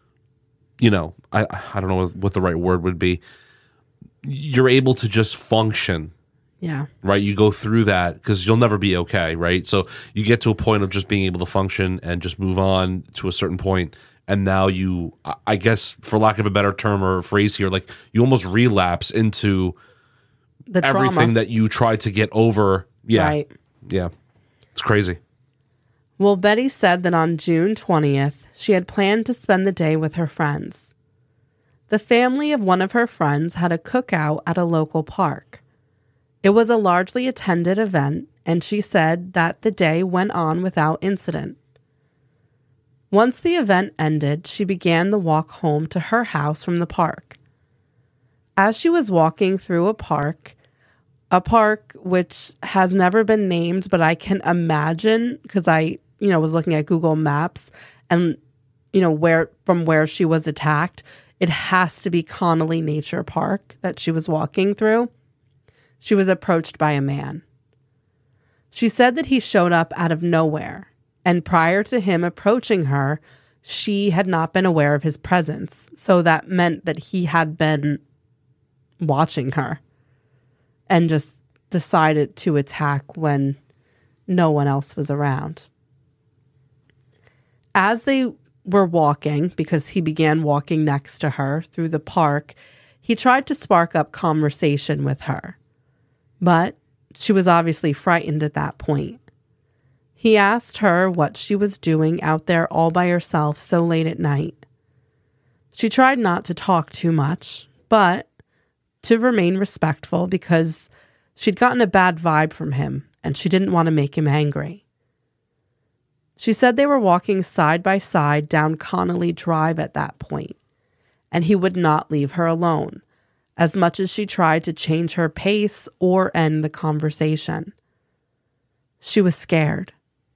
I don't know what the right word would be, you're able to just function. Yeah. Right? You go through that because you'll never be okay, right? So you get to a point of just being able to function and just move on to a certain point. And now you, I guess, for lack of a better term or phrase here, like you almost relapse into the everything trauma that you tried to get over. Yeah. Right. Yeah. It's crazy. Well, Betty said that on June 20th, she had planned to spend the day with her friends. The family of one of her friends had a cookout at a local park. It was a largely attended event, and she said that the day went on without incident. Once the event ended, she began the walk home to her house from the park. As she was walking through a park which has never been named, but I can imagine, because I, was looking at Google Maps and, where she was attacked, it has to be Connolly Nature Park that she was walking through. She was approached by a man. She said that he showed up out of nowhere, and prior to him approaching her, she had not been aware of his presence. So that meant that he had been watching her and just decided to attack when no one else was around. As they were walking, because he began walking next to her through the park, he tried to spark up conversation with her. But she was obviously frightened at that point. He asked her what she was doing out there all by herself so late at night. She tried not to talk too much, but to remain respectful because she'd gotten a bad vibe from him and she didn't want to make him angry. She said they were walking side by side down Connolly Drive at that point, and he would not leave her alone, as much as she tried to change her pace or end the conversation. She was scared.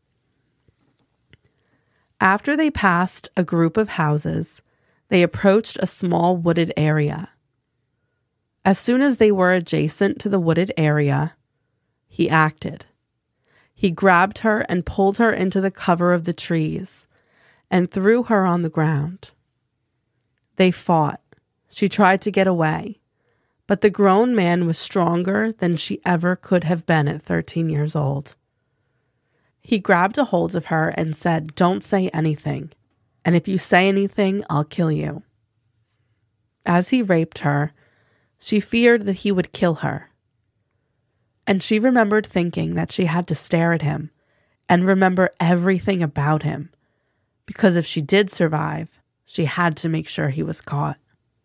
After they passed a group of houses, they approached a small wooded area. As soon as they were adjacent to the wooded area, he acted. He grabbed her and pulled her into the cover of the trees and threw her on the ground. They fought. She tried to get away, but the grown man was stronger than she ever could have been at 13 years old. He grabbed a hold of her and said, "Don't say anything, and if you say anything, I'll kill you." As he raped her, she feared that he would kill her. And she remembered thinking that she had to stare at him and remember everything about him, because if she did survive, she had to make sure he was caught.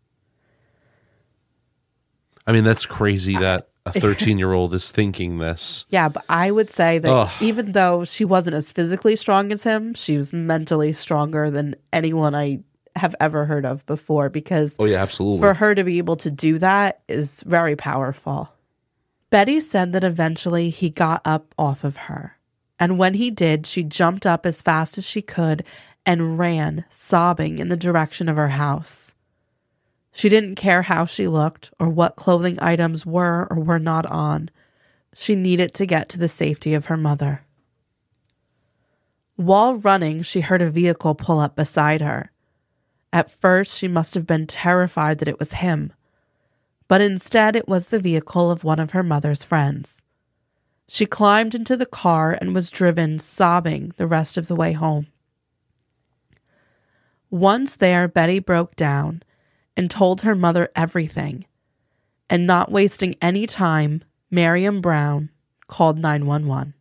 I mean, that's crazy that a 13-year-old is thinking this. Yeah, but I would say that even though she wasn't as physically strong as him, she was mentally stronger than anyone I have ever heard of before, because Oh, yeah, absolutely. for her to be able to do that is very powerful. Betty said that eventually he got up off of her, and when he did, she jumped up as fast as she could and ran, sobbing, in the direction of her house. She didn't care how she looked or what clothing items were or were not on. She needed to get to the safety of her mother. While running, she heard a vehicle pull up beside her. At first, she must have been terrified that it was him, but instead it was the vehicle of one of her mother's friends. She climbed into the car and was driven, sobbing, the rest of the way home. Once there, Betty broke down and told her mother everything, and not wasting any time, Miriam Brown called 911.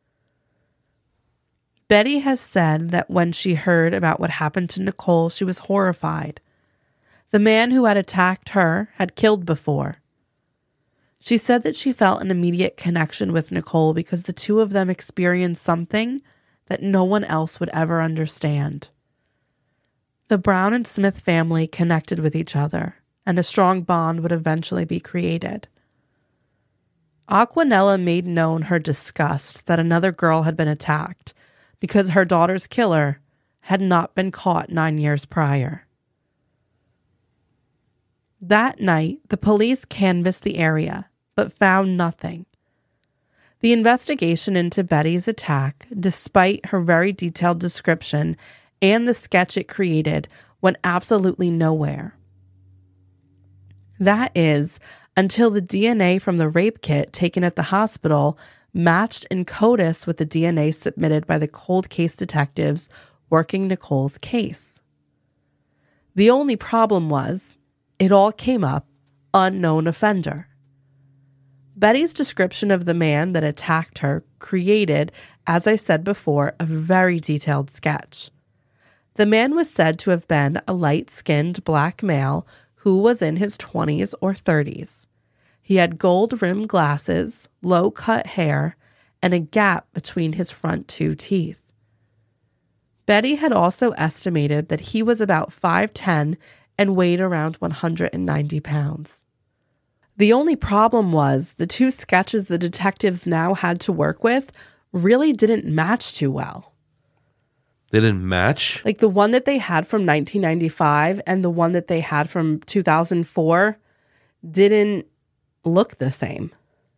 Betty has said that when she heard about what happened to Nicole, she was horrified. The man who had attacked her had killed before. She said that she felt an immediate connection with Nicole because the two of them experienced something that no one else would ever understand. The Brown and Smith family connected with each other, and a strong bond would eventually be created. Aquanella made known her disgust that another girl had been attacked because her daughter's killer had not been caught 9 years prior. That night, the police canvassed the area, but found nothing. The investigation into Betty's attack, despite her very detailed description and the sketch it created, went absolutely nowhere. That is, until the DNA from the rape kit taken at the hospital matched in CODIS with the DNA submitted by the cold case detectives working Nicole's case. The only problem was, it all came up unknown offender. Betty's description of the man that attacked her created, as I said before, a very detailed sketch. The man was said to have been a light-skinned black male who was in his 20s or 30s. He had gold-rimmed glasses, low-cut hair, and a gap between his front two teeth. Betty had also estimated that he was about 5'10" and weighed around 190 pounds. The only problem was the two sketches the detectives now had to work with really didn't match too well. They didn't match? Like the one that they had from 1995 and the one that they had from 2004 didn't look the same.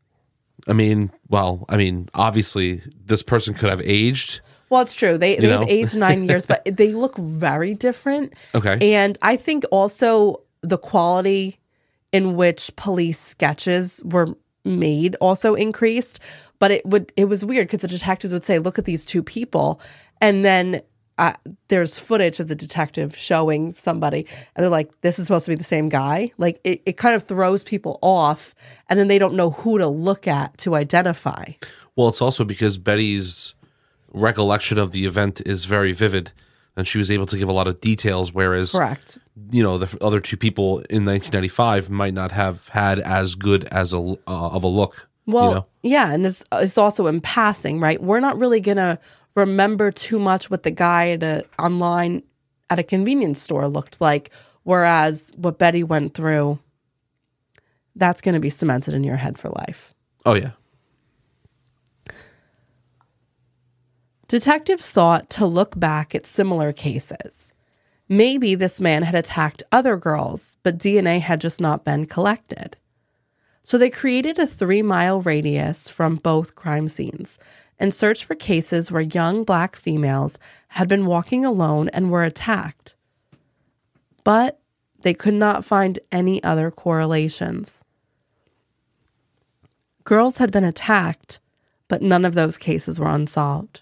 Obviously, this person could have aged. Well, it's true. They've aged 9 years, but they look very different. Okay. And I think also the quality in which police sketches were made also increased. But it was weird because the detectives would say, look at these two people. And then there's footage of the detective showing somebody, and they're like, this is supposed to be the same guy. Like, it kind of throws people off, and then they don't know who to look at to identify. Well, it's also because Betty's recollection of the event is very vivid, and she was able to give a lot of details, whereas, Correct. The other two people in 1995 might not have had as good as of a look. Well, yeah, and it's also in passing, right? We're not really going to remember too much what the guy online at a convenience store looked like, whereas what Betty went through, that's going to be cemented in your head for life. Oh, yeah. Detectives thought to look back at similar cases. Maybe this man had attacked other girls, but DNA had just not been collected. So they created a 3-mile radius from both crime scenes and searched for cases where young Black females had been walking alone and were attacked. But they could not find any other correlations. Girls had been attacked, but none of those cases were unsolved.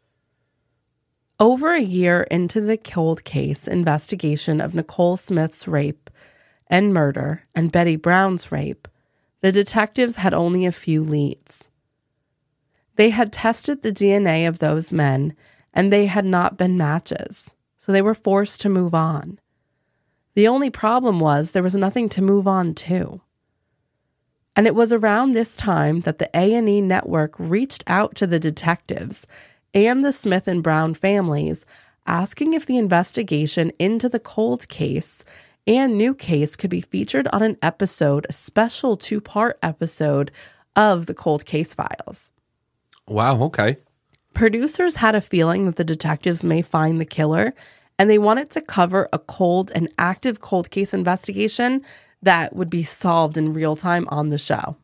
Over a year into the cold case investigation of Nicole Smith's rape and murder and Betty Brown's rape, the detectives had only a few leads. They had tested the DNA of those men, and they had not been matches, so they were forced to move on. The only problem was there was nothing to move on to. And it was around this time that the A&E network reached out to the detectives and the Smith and Brown families, asking if the investigation into the cold case and new case could be featured on an episode, a special 2-part episode of the Cold Case Files. Wow, okay. Producers had a feeling that the detectives may find the killer, and they wanted to cover a cold and active cold case investigation that would be solved in real time on the show.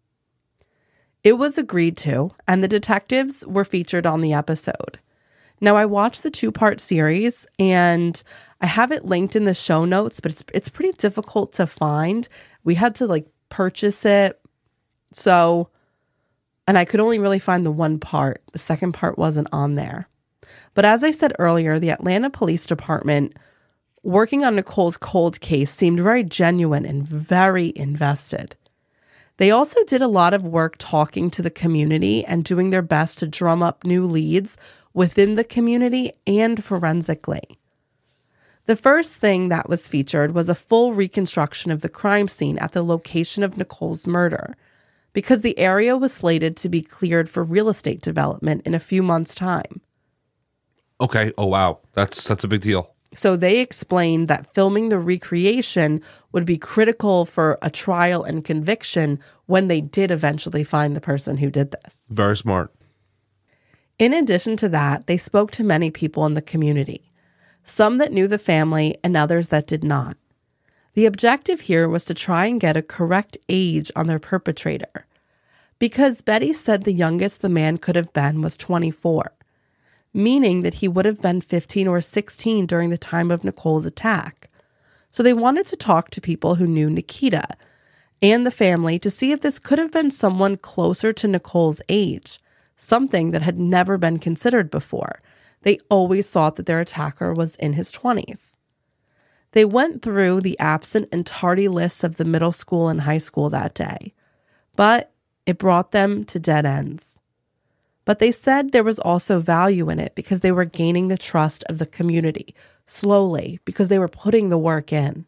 It was agreed to, and the detectives were featured on the episode. Now, I watched the 2-part series, and I have it linked in the show notes, but it's pretty difficult to find. We had to purchase it. So, and I could only really find the 1 part. The second part wasn't on there. But as I said earlier, the Atlanta Police Department working on Nicole's cold case seemed very genuine and very invested. They also did a lot of work talking to the community and doing their best to drum up new leads within the community and forensically. The first thing that was featured was a full reconstruction of the crime scene at the location of Nicole's murder, because the area was slated to be cleared for real estate development in a few months' time. Okay. Oh, wow. That's a big deal. So they explained that filming the recreation would be critical for a trial and conviction when they did eventually find the person who did this. Very smart. In addition to that, they spoke to many people in the community, some that knew the family and others that did not. The objective here was to try and get a correct age on their perpetrator, because Betty said the youngest the man could have been was 24. Meaning that he would have been 15 or 16 during the time of Nicole's attack. So they wanted to talk to people who knew Nikita and the family to see if this could have been someone closer to Nicole's age, something that had never been considered before. They always thought that their attacker was in his 20s. They went through the absent and tardy lists of the middle school and high school that day, but it brought them to dead ends. But they said there was also value in it because they were gaining the trust of the community slowly because they were putting the work in.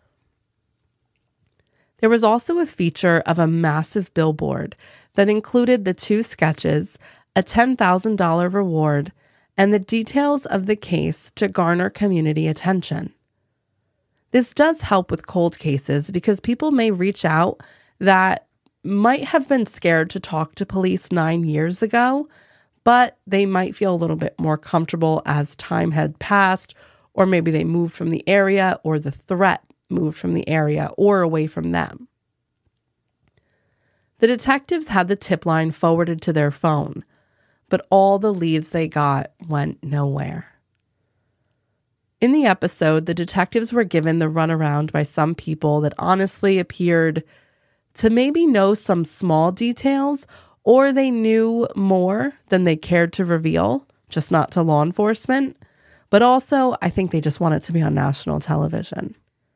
There was also a feature of a massive billboard that included the 2 sketches, a $10,000 reward, and the details of the case to garner community attention. This does help with cold cases because people may reach out that might have been scared to talk to police 9 years ago, but they might feel a little bit more comfortable as time had passed, or maybe they moved from the area, or the threat moved from the area or away from them. The detectives had the tip line forwarded to their phone, but all the leads they got went nowhere. In the episode, the detectives were given the runaround by some people that honestly appeared to maybe know some small details, or they knew more than they cared to reveal, just not to law enforcement. But also, I think they just want it to be on national television.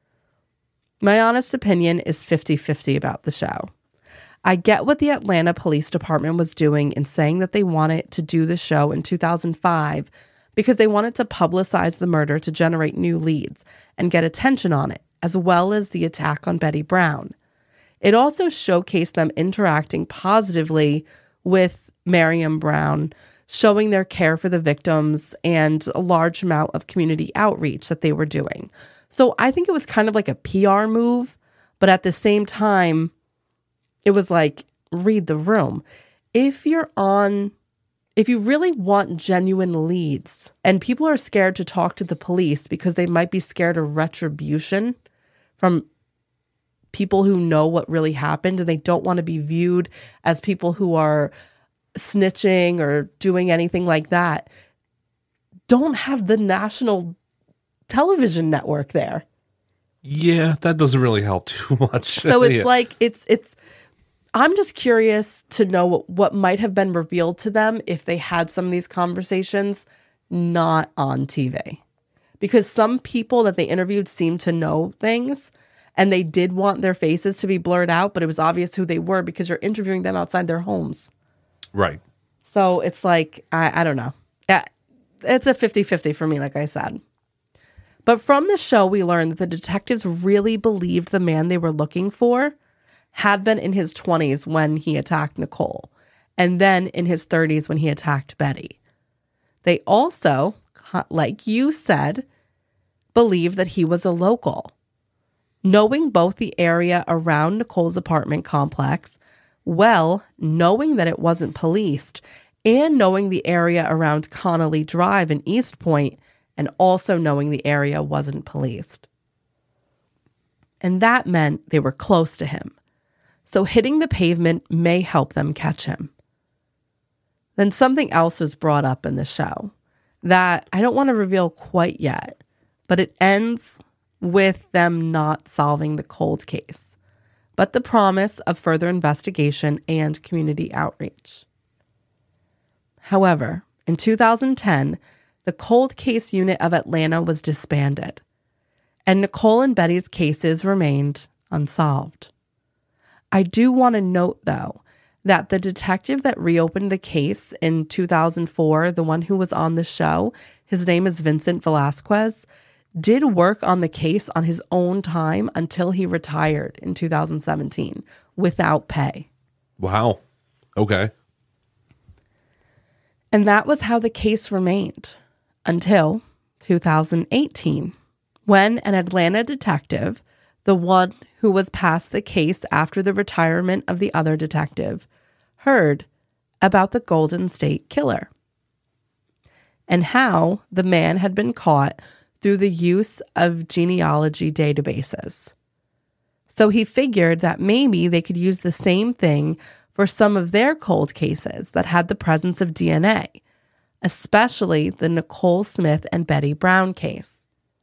My honest opinion is 50-50 about the show. I get what the Atlanta Police Department was doing in saying that they wanted to do the show in 2005 because they wanted to publicize the murder to generate new leads and get attention on it, as well as the attack on Betty Brown. It also showcased them interacting positively with Miriam Brown, showing their care for the victims and a large amount of community outreach that they were doing. So I think it was kind of like a PR move, but at the same time, it was like, read the room. If you really want genuine leads and people are scared to talk to the police because they might be scared of retribution from people who know what really happened and they don't want to be viewed as people who are snitching or doing anything like that, don't have the national television network there. Yeah, that doesn't really help too much. So it's like, I'm just curious to know what might have been revealed to them if they had some of these conversations not on TV. Because some people that they interviewed seemed to know things and they did want their faces to be blurred out, but it was obvious who they were because you're interviewing them outside their homes. Right. So it's like, I don't know. It's a 50-50 for me, like I said. But from the show, we learned that the detectives really believed the man they were looking for had been in his 20s when he attacked Nicole, and then in his 30s when he attacked Betty. They also, like you said, believed that he was a local. Knowing both the area around Nicole's apartment complex, knowing that it wasn't policed, and knowing the area around Connolly Drive in East Point, and also knowing the area wasn't policed. And that meant they were close to him. So hitting the pavement may help them catch him. Then something else was brought up in the show that I don't want to reveal quite yet, but it ends with them not solving the cold case, but the promise of further investigation and community outreach. However, in 2010, the cold case unit of Atlanta was disbanded, and Nicole and Betty's cases remained unsolved. I do want to note, though, that the detective that reopened the case in 2004, the one who was on the show, his name is Vincent Velasquez, did work on the case on his own time until he retired in 2017 without pay. Wow. Okay. And that was how the case remained until 2018, when an Atlanta detective, the one who was past the case after the retirement of the other detective, heard about the Golden State Killer and how the man had been caught through the use of genealogy databases. So he figured that maybe they could use the same thing for some of their cold cases that had the presence of DNA, especially the Nicole Smith and Betty Brown case.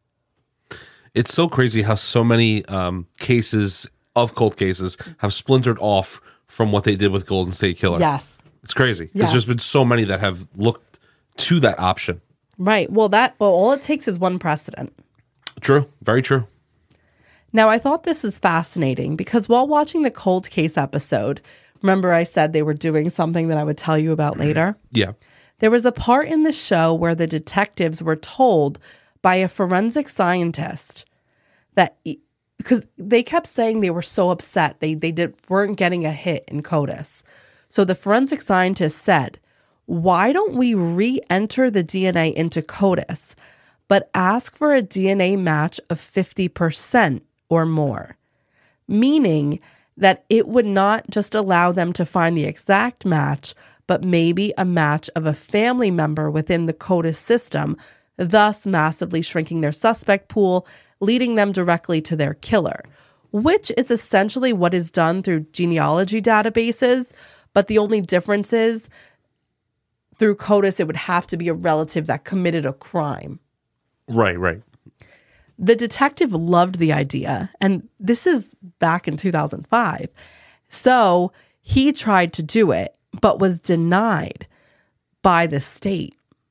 It's so crazy how so many cases of cold cases have splintered off from what they did with Golden State Killer. Yes. It's crazy. Yes. There's just been so many that have looked to that option. Right. Well, all it takes is one precedent. True. Very true. Now, I thought this was fascinating because while watching the cold case episode, remember I said they were doing something that I would tell you about later? Yeah. There was a part in the show where the detectives were told by a forensic scientist that, because they kept saying they were so upset, they weren't getting a hit in CODIS. So the forensic scientist said, why don't we re-enter the DNA into CODIS, but ask for a DNA match of 50% or more? Meaning that it would not just allow them to find the exact match, but maybe a match of a family member within the CODIS system, thus massively shrinking their suspect pool, leading them directly to their killer, which is essentially what is done through genealogy databases. But the only difference is through CODIS, it would have to be a relative that committed a crime. Right. The detective loved the idea, and this is back in 2005. So he tried to do it, but was denied by the state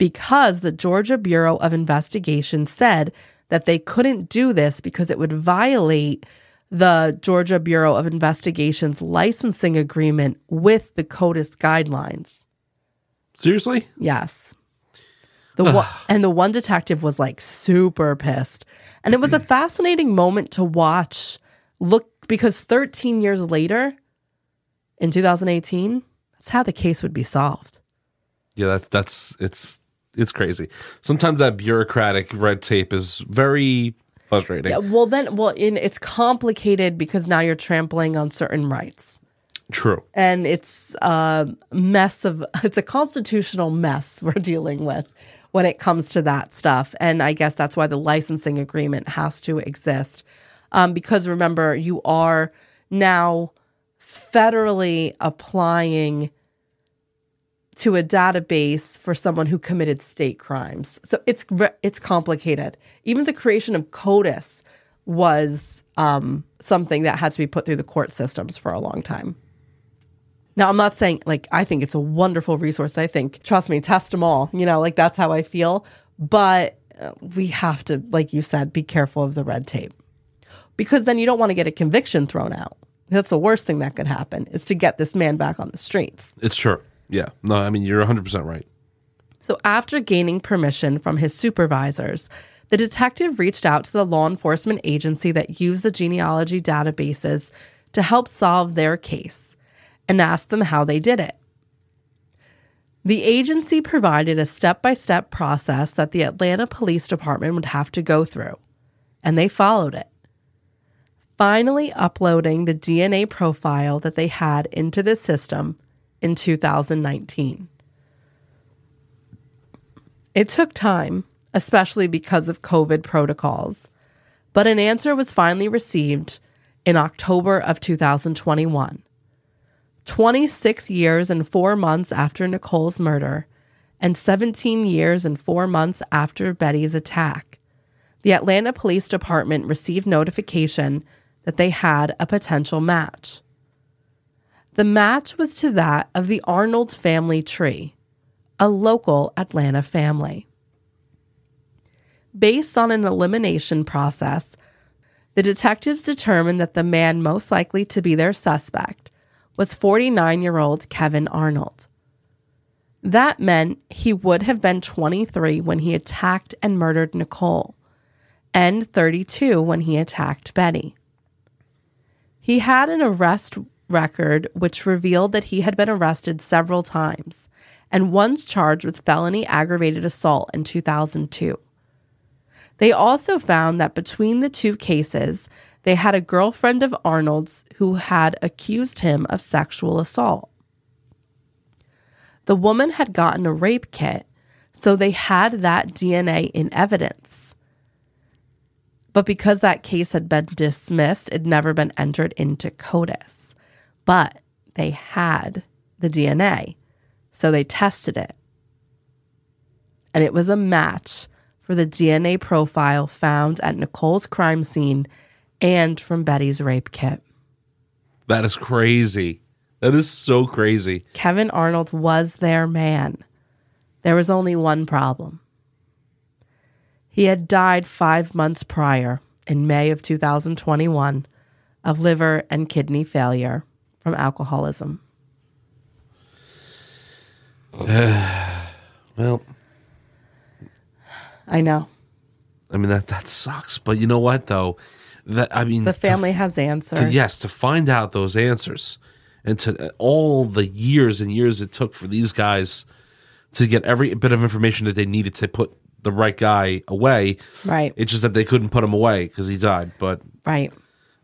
because the Georgia Bureau of Investigation said that they couldn't do this because it would violate the Georgia Bureau of Investigation's licensing agreement with the CODIS guidelines. Seriously? Yes. And the one detective was like super pissed. And it was a fascinating moment to watch. Look, because 13 years later, in 2018, that's how the case would be solved. Yeah, it's crazy. Sometimes that bureaucratic red tape is very frustrating. Yeah, it's complicated because now you're trampling on certain rights. True. And it's a constitutional mess we're dealing with when it comes to that stuff. And I guess that's why the licensing agreement has to exist. Because remember, you are now federally applying to a database for someone who committed state crimes. So it's complicated. Even the creation of CODIS was something that had to be put through the court systems for a long time. Now, I'm not saying, I think it's a wonderful resource. I think, trust me, test them all. That's how I feel. But we have to, like you said, be careful of the red tape. Because then you don't want to get a conviction thrown out. That's the worst thing that could happen, is to get this man back on the streets. It's true. Yeah. No, I mean, you're 100% right. So after gaining permission from his supervisors, the detective reached out to the law enforcement agency that used the genealogy databases to help solve their case and asked them how they did it. The agency provided a step-by-step process that the Atlanta Police Department would have to go through, and they followed it, finally uploading the DNA profile that they had into the system in 2019. It took time, especially because of COVID protocols, but an answer was finally received in October of 2021. 26 years and 4 months after Nicole's murder, and 17 years and 4 months after Betty's attack, the Atlanta Police Department received notification that they had a potential match. The match was to that of the Arnold family tree, a local Atlanta family. Based on an elimination process, the detectives determined that the man most likely to be their suspect was 49-year-old Kevin Arnold. That meant he would have been 23 when he attacked and murdered Nicole, and 32 when he attacked Betty. He had an arrest record which revealed that he had been arrested several times and once charged with felony aggravated assault in 2002. They also found that between the two cases, they had a girlfriend of Arnold's who had accused him of sexual assault. The woman had gotten a rape kit, so they had that DNA in evidence. But because that case had been dismissed, it had never been entered into CODIS. But they had the DNA, so they tested it. And it was a match for the DNA profile found at Nicole's crime scene and from Betty's rape kit. That is crazy. That is so crazy. Kevin Arnold was their man. There was only one problem. He had died 5 months prior, in May of 2021, of liver and kidney failure from alcoholism. Well, I know. I mean, that sucks. But you know what, though? The family has answers. To find out those answers, and to all the years and years it took for these guys to get every bit of information that they needed to put the right guy away. Right. It's just that they couldn't put him away because he died. But right.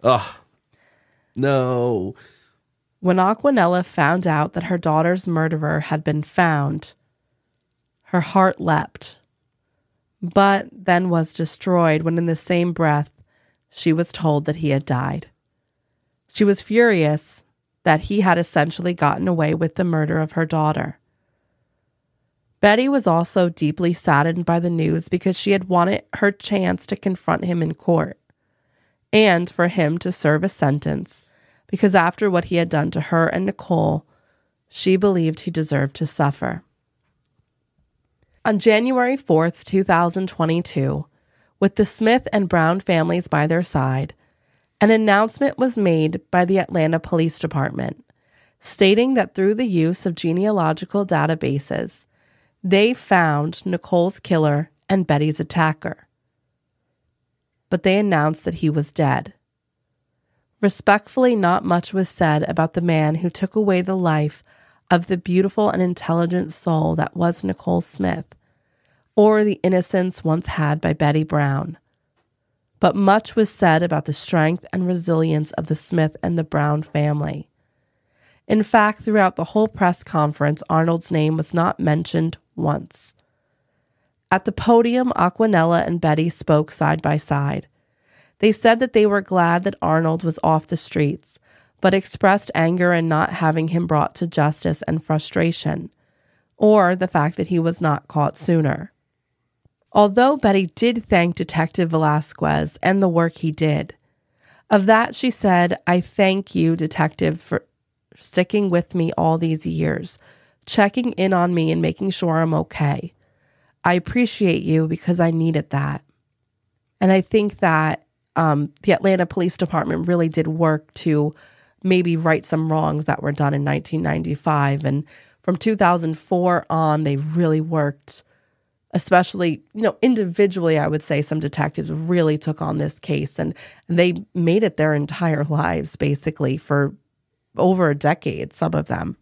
No. When Aquanella found out that her daughter's murderer had been found, her heart leapt, but then was destroyed when in the same breath she was told that he had died. She was furious that he had essentially gotten away with the murder of her daughter. Betty was also deeply saddened by the news because she had wanted her chance to confront him in court and for him to serve a sentence because after what he had done to her and Nicole, she believed he deserved to suffer. On January 4th, 2022, with the Smith and Brown families by their side, an announcement was made by the Atlanta Police Department stating that through the use of genealogical databases, they found Nicole's killer and Betty's attacker. But they announced that he was dead. Respectfully, not much was said about the man who took away the life of the beautiful and intelligent soul that was Nicole Smith, or the innocence once had by Betty Brown. But much was said about the strength and resilience of the Smith and the Brown family. In fact, throughout the whole press conference, Arnold's name was not mentioned once. At the podium, Aquanella and Betty spoke side by side. They said that they were glad that Arnold was off the streets, but expressed anger in not having him brought to justice and frustration, or the fact that he was not caught sooner. Although Betty did thank Detective Velasquez and the work he did, of that she said, "I thank you, Detective, for sticking with me all these years, checking in on me and making sure I'm okay. I appreciate you because I needed that." And I think that the Atlanta Police Department really did work to maybe right some wrongs that were done in 1995. And from 2004 on, they really worked, especially, individually, I would say some detectives really took on this case and they made it their entire lives, basically, for over a decade, some of them.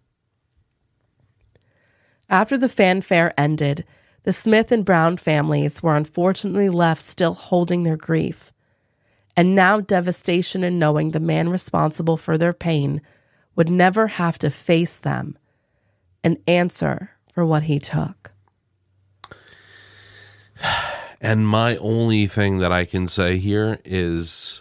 After the fanfare ended, the Smith and Brown families were unfortunately left still holding their grief, and now devastation in knowing the man responsible for their pain would never have to face them and answer for what he took. And my only thing that I can say here is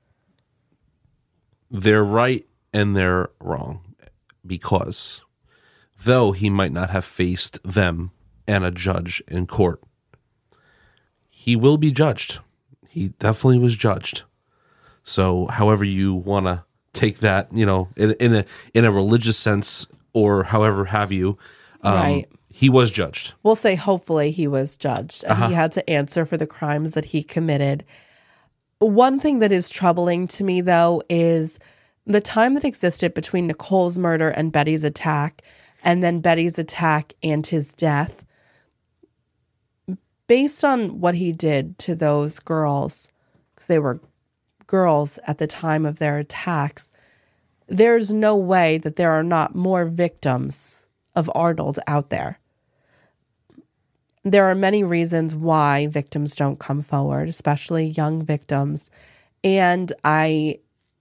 they're right and they're wrong, because though he might not have faced them and a judge in court, he will be judged. He definitely was judged. So however you want to take that, in a religious sense or however have you, right. He was judged. We'll say hopefully he was judged and he had to answer for the crimes that he committed. One thing that is troubling to me, though, is the time that existed between Nicole's murder and Betty's attack, and then Betty's attack and his death. Based on what he did to those girls, because they were girls at the time of their attacks, there's no way that there are not more victims of Arnold out there. There are many reasons why victims don't come forward, especially young victims. And I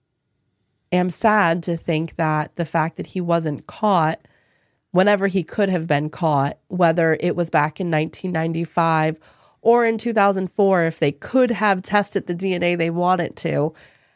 am sad to think that the fact that he wasn't caught whenever he could have been caught, whether it was back in 1995 or in 2004, if they could have tested the DNA they wanted to,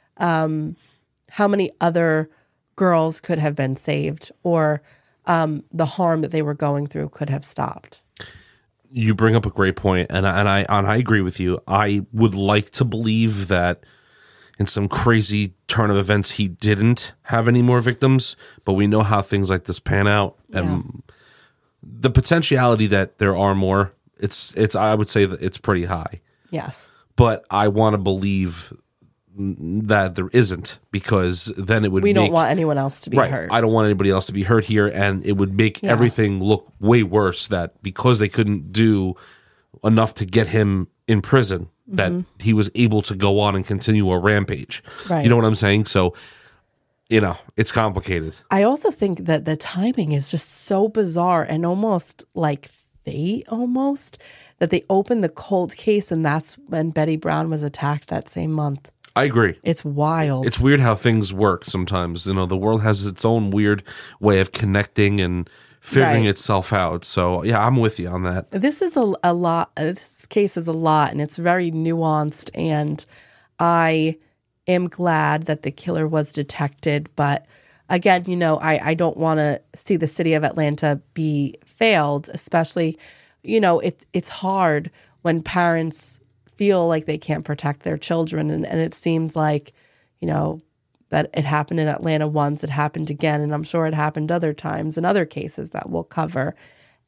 how many other girls could have been saved, or the harm that they were going through could have stopped. You bring up a great point, and I agree with you. I would like to believe that in some crazy turn of events, he didn't have any more victims, but we know how things like this pan out, and the potentiality that there are more, it's I would say that it's pretty high. Yes. But I want to believe that there isn't, because then it would we don't want anyone else to be hurt. I don't want anybody else to be hurt here, and it would make everything look way worse, that because they couldn't do enough to get him in prison, that he was able to go on and continue a rampage. Right. You know what I'm saying? So, it's complicated. I also think that the timing is just so bizarre and almost like fate, that they opened the cold case and that's when Betty Brown was attacked that same month. I agree. It's wild. It's weird how things work sometimes. The world has its own weird way of connecting and figuring itself out. So, yeah, I'm with you on that. This is a lot. This case is a lot, and it's very nuanced, and I am glad that the killer was detected. But again, I don't want to see the city of Atlanta be failed, especially, it's hard when parents feel like they can't protect their children. And it seems like, that it happened in Atlanta once, it happened again, and I'm sure it happened other times in other cases that we'll cover.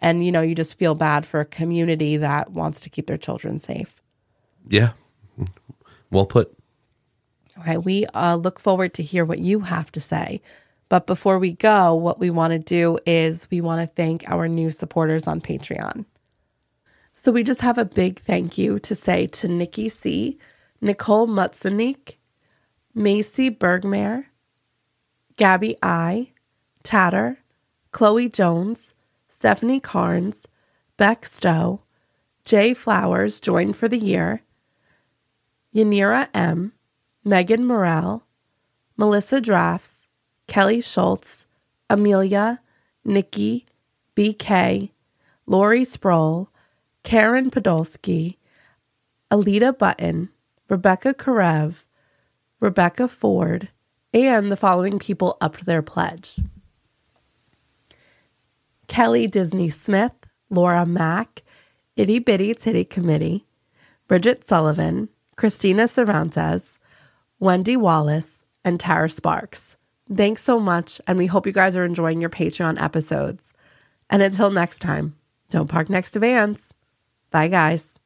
And, you just feel bad for a community that wants to keep their children safe. Yeah. Well put. Okay, we look forward to hear what you have to say. But before we go, what we want to do is we want to thank our new supporters on Patreon. So we just have a big thank you to say to Nikki C., Nicole Mutzanik, Macy Bergmare, Gabby I., Tatter, Chloe Jones, Stephanie Carnes, Beck Stowe, Jay Flowers joined for the year, Yanira M., Megan Morell, Melissa Drafts, Kelly Schultz, Amelia, Nikki, BK, Lori Sproul, Karen Podolsky, Alita Button, Rebecca Karev, Rebecca Ford, and the following people upped their pledge. Kelly Disney Smith, Laura Mack, Itty Bitty Titty Committee, Bridget Sullivan, Christina Cervantes, Wendy Wallace, and Tara Sparks. Thanks so much, and we hope you guys are enjoying your Patreon episodes. And until next time, don't park next to vans. Bye, guys.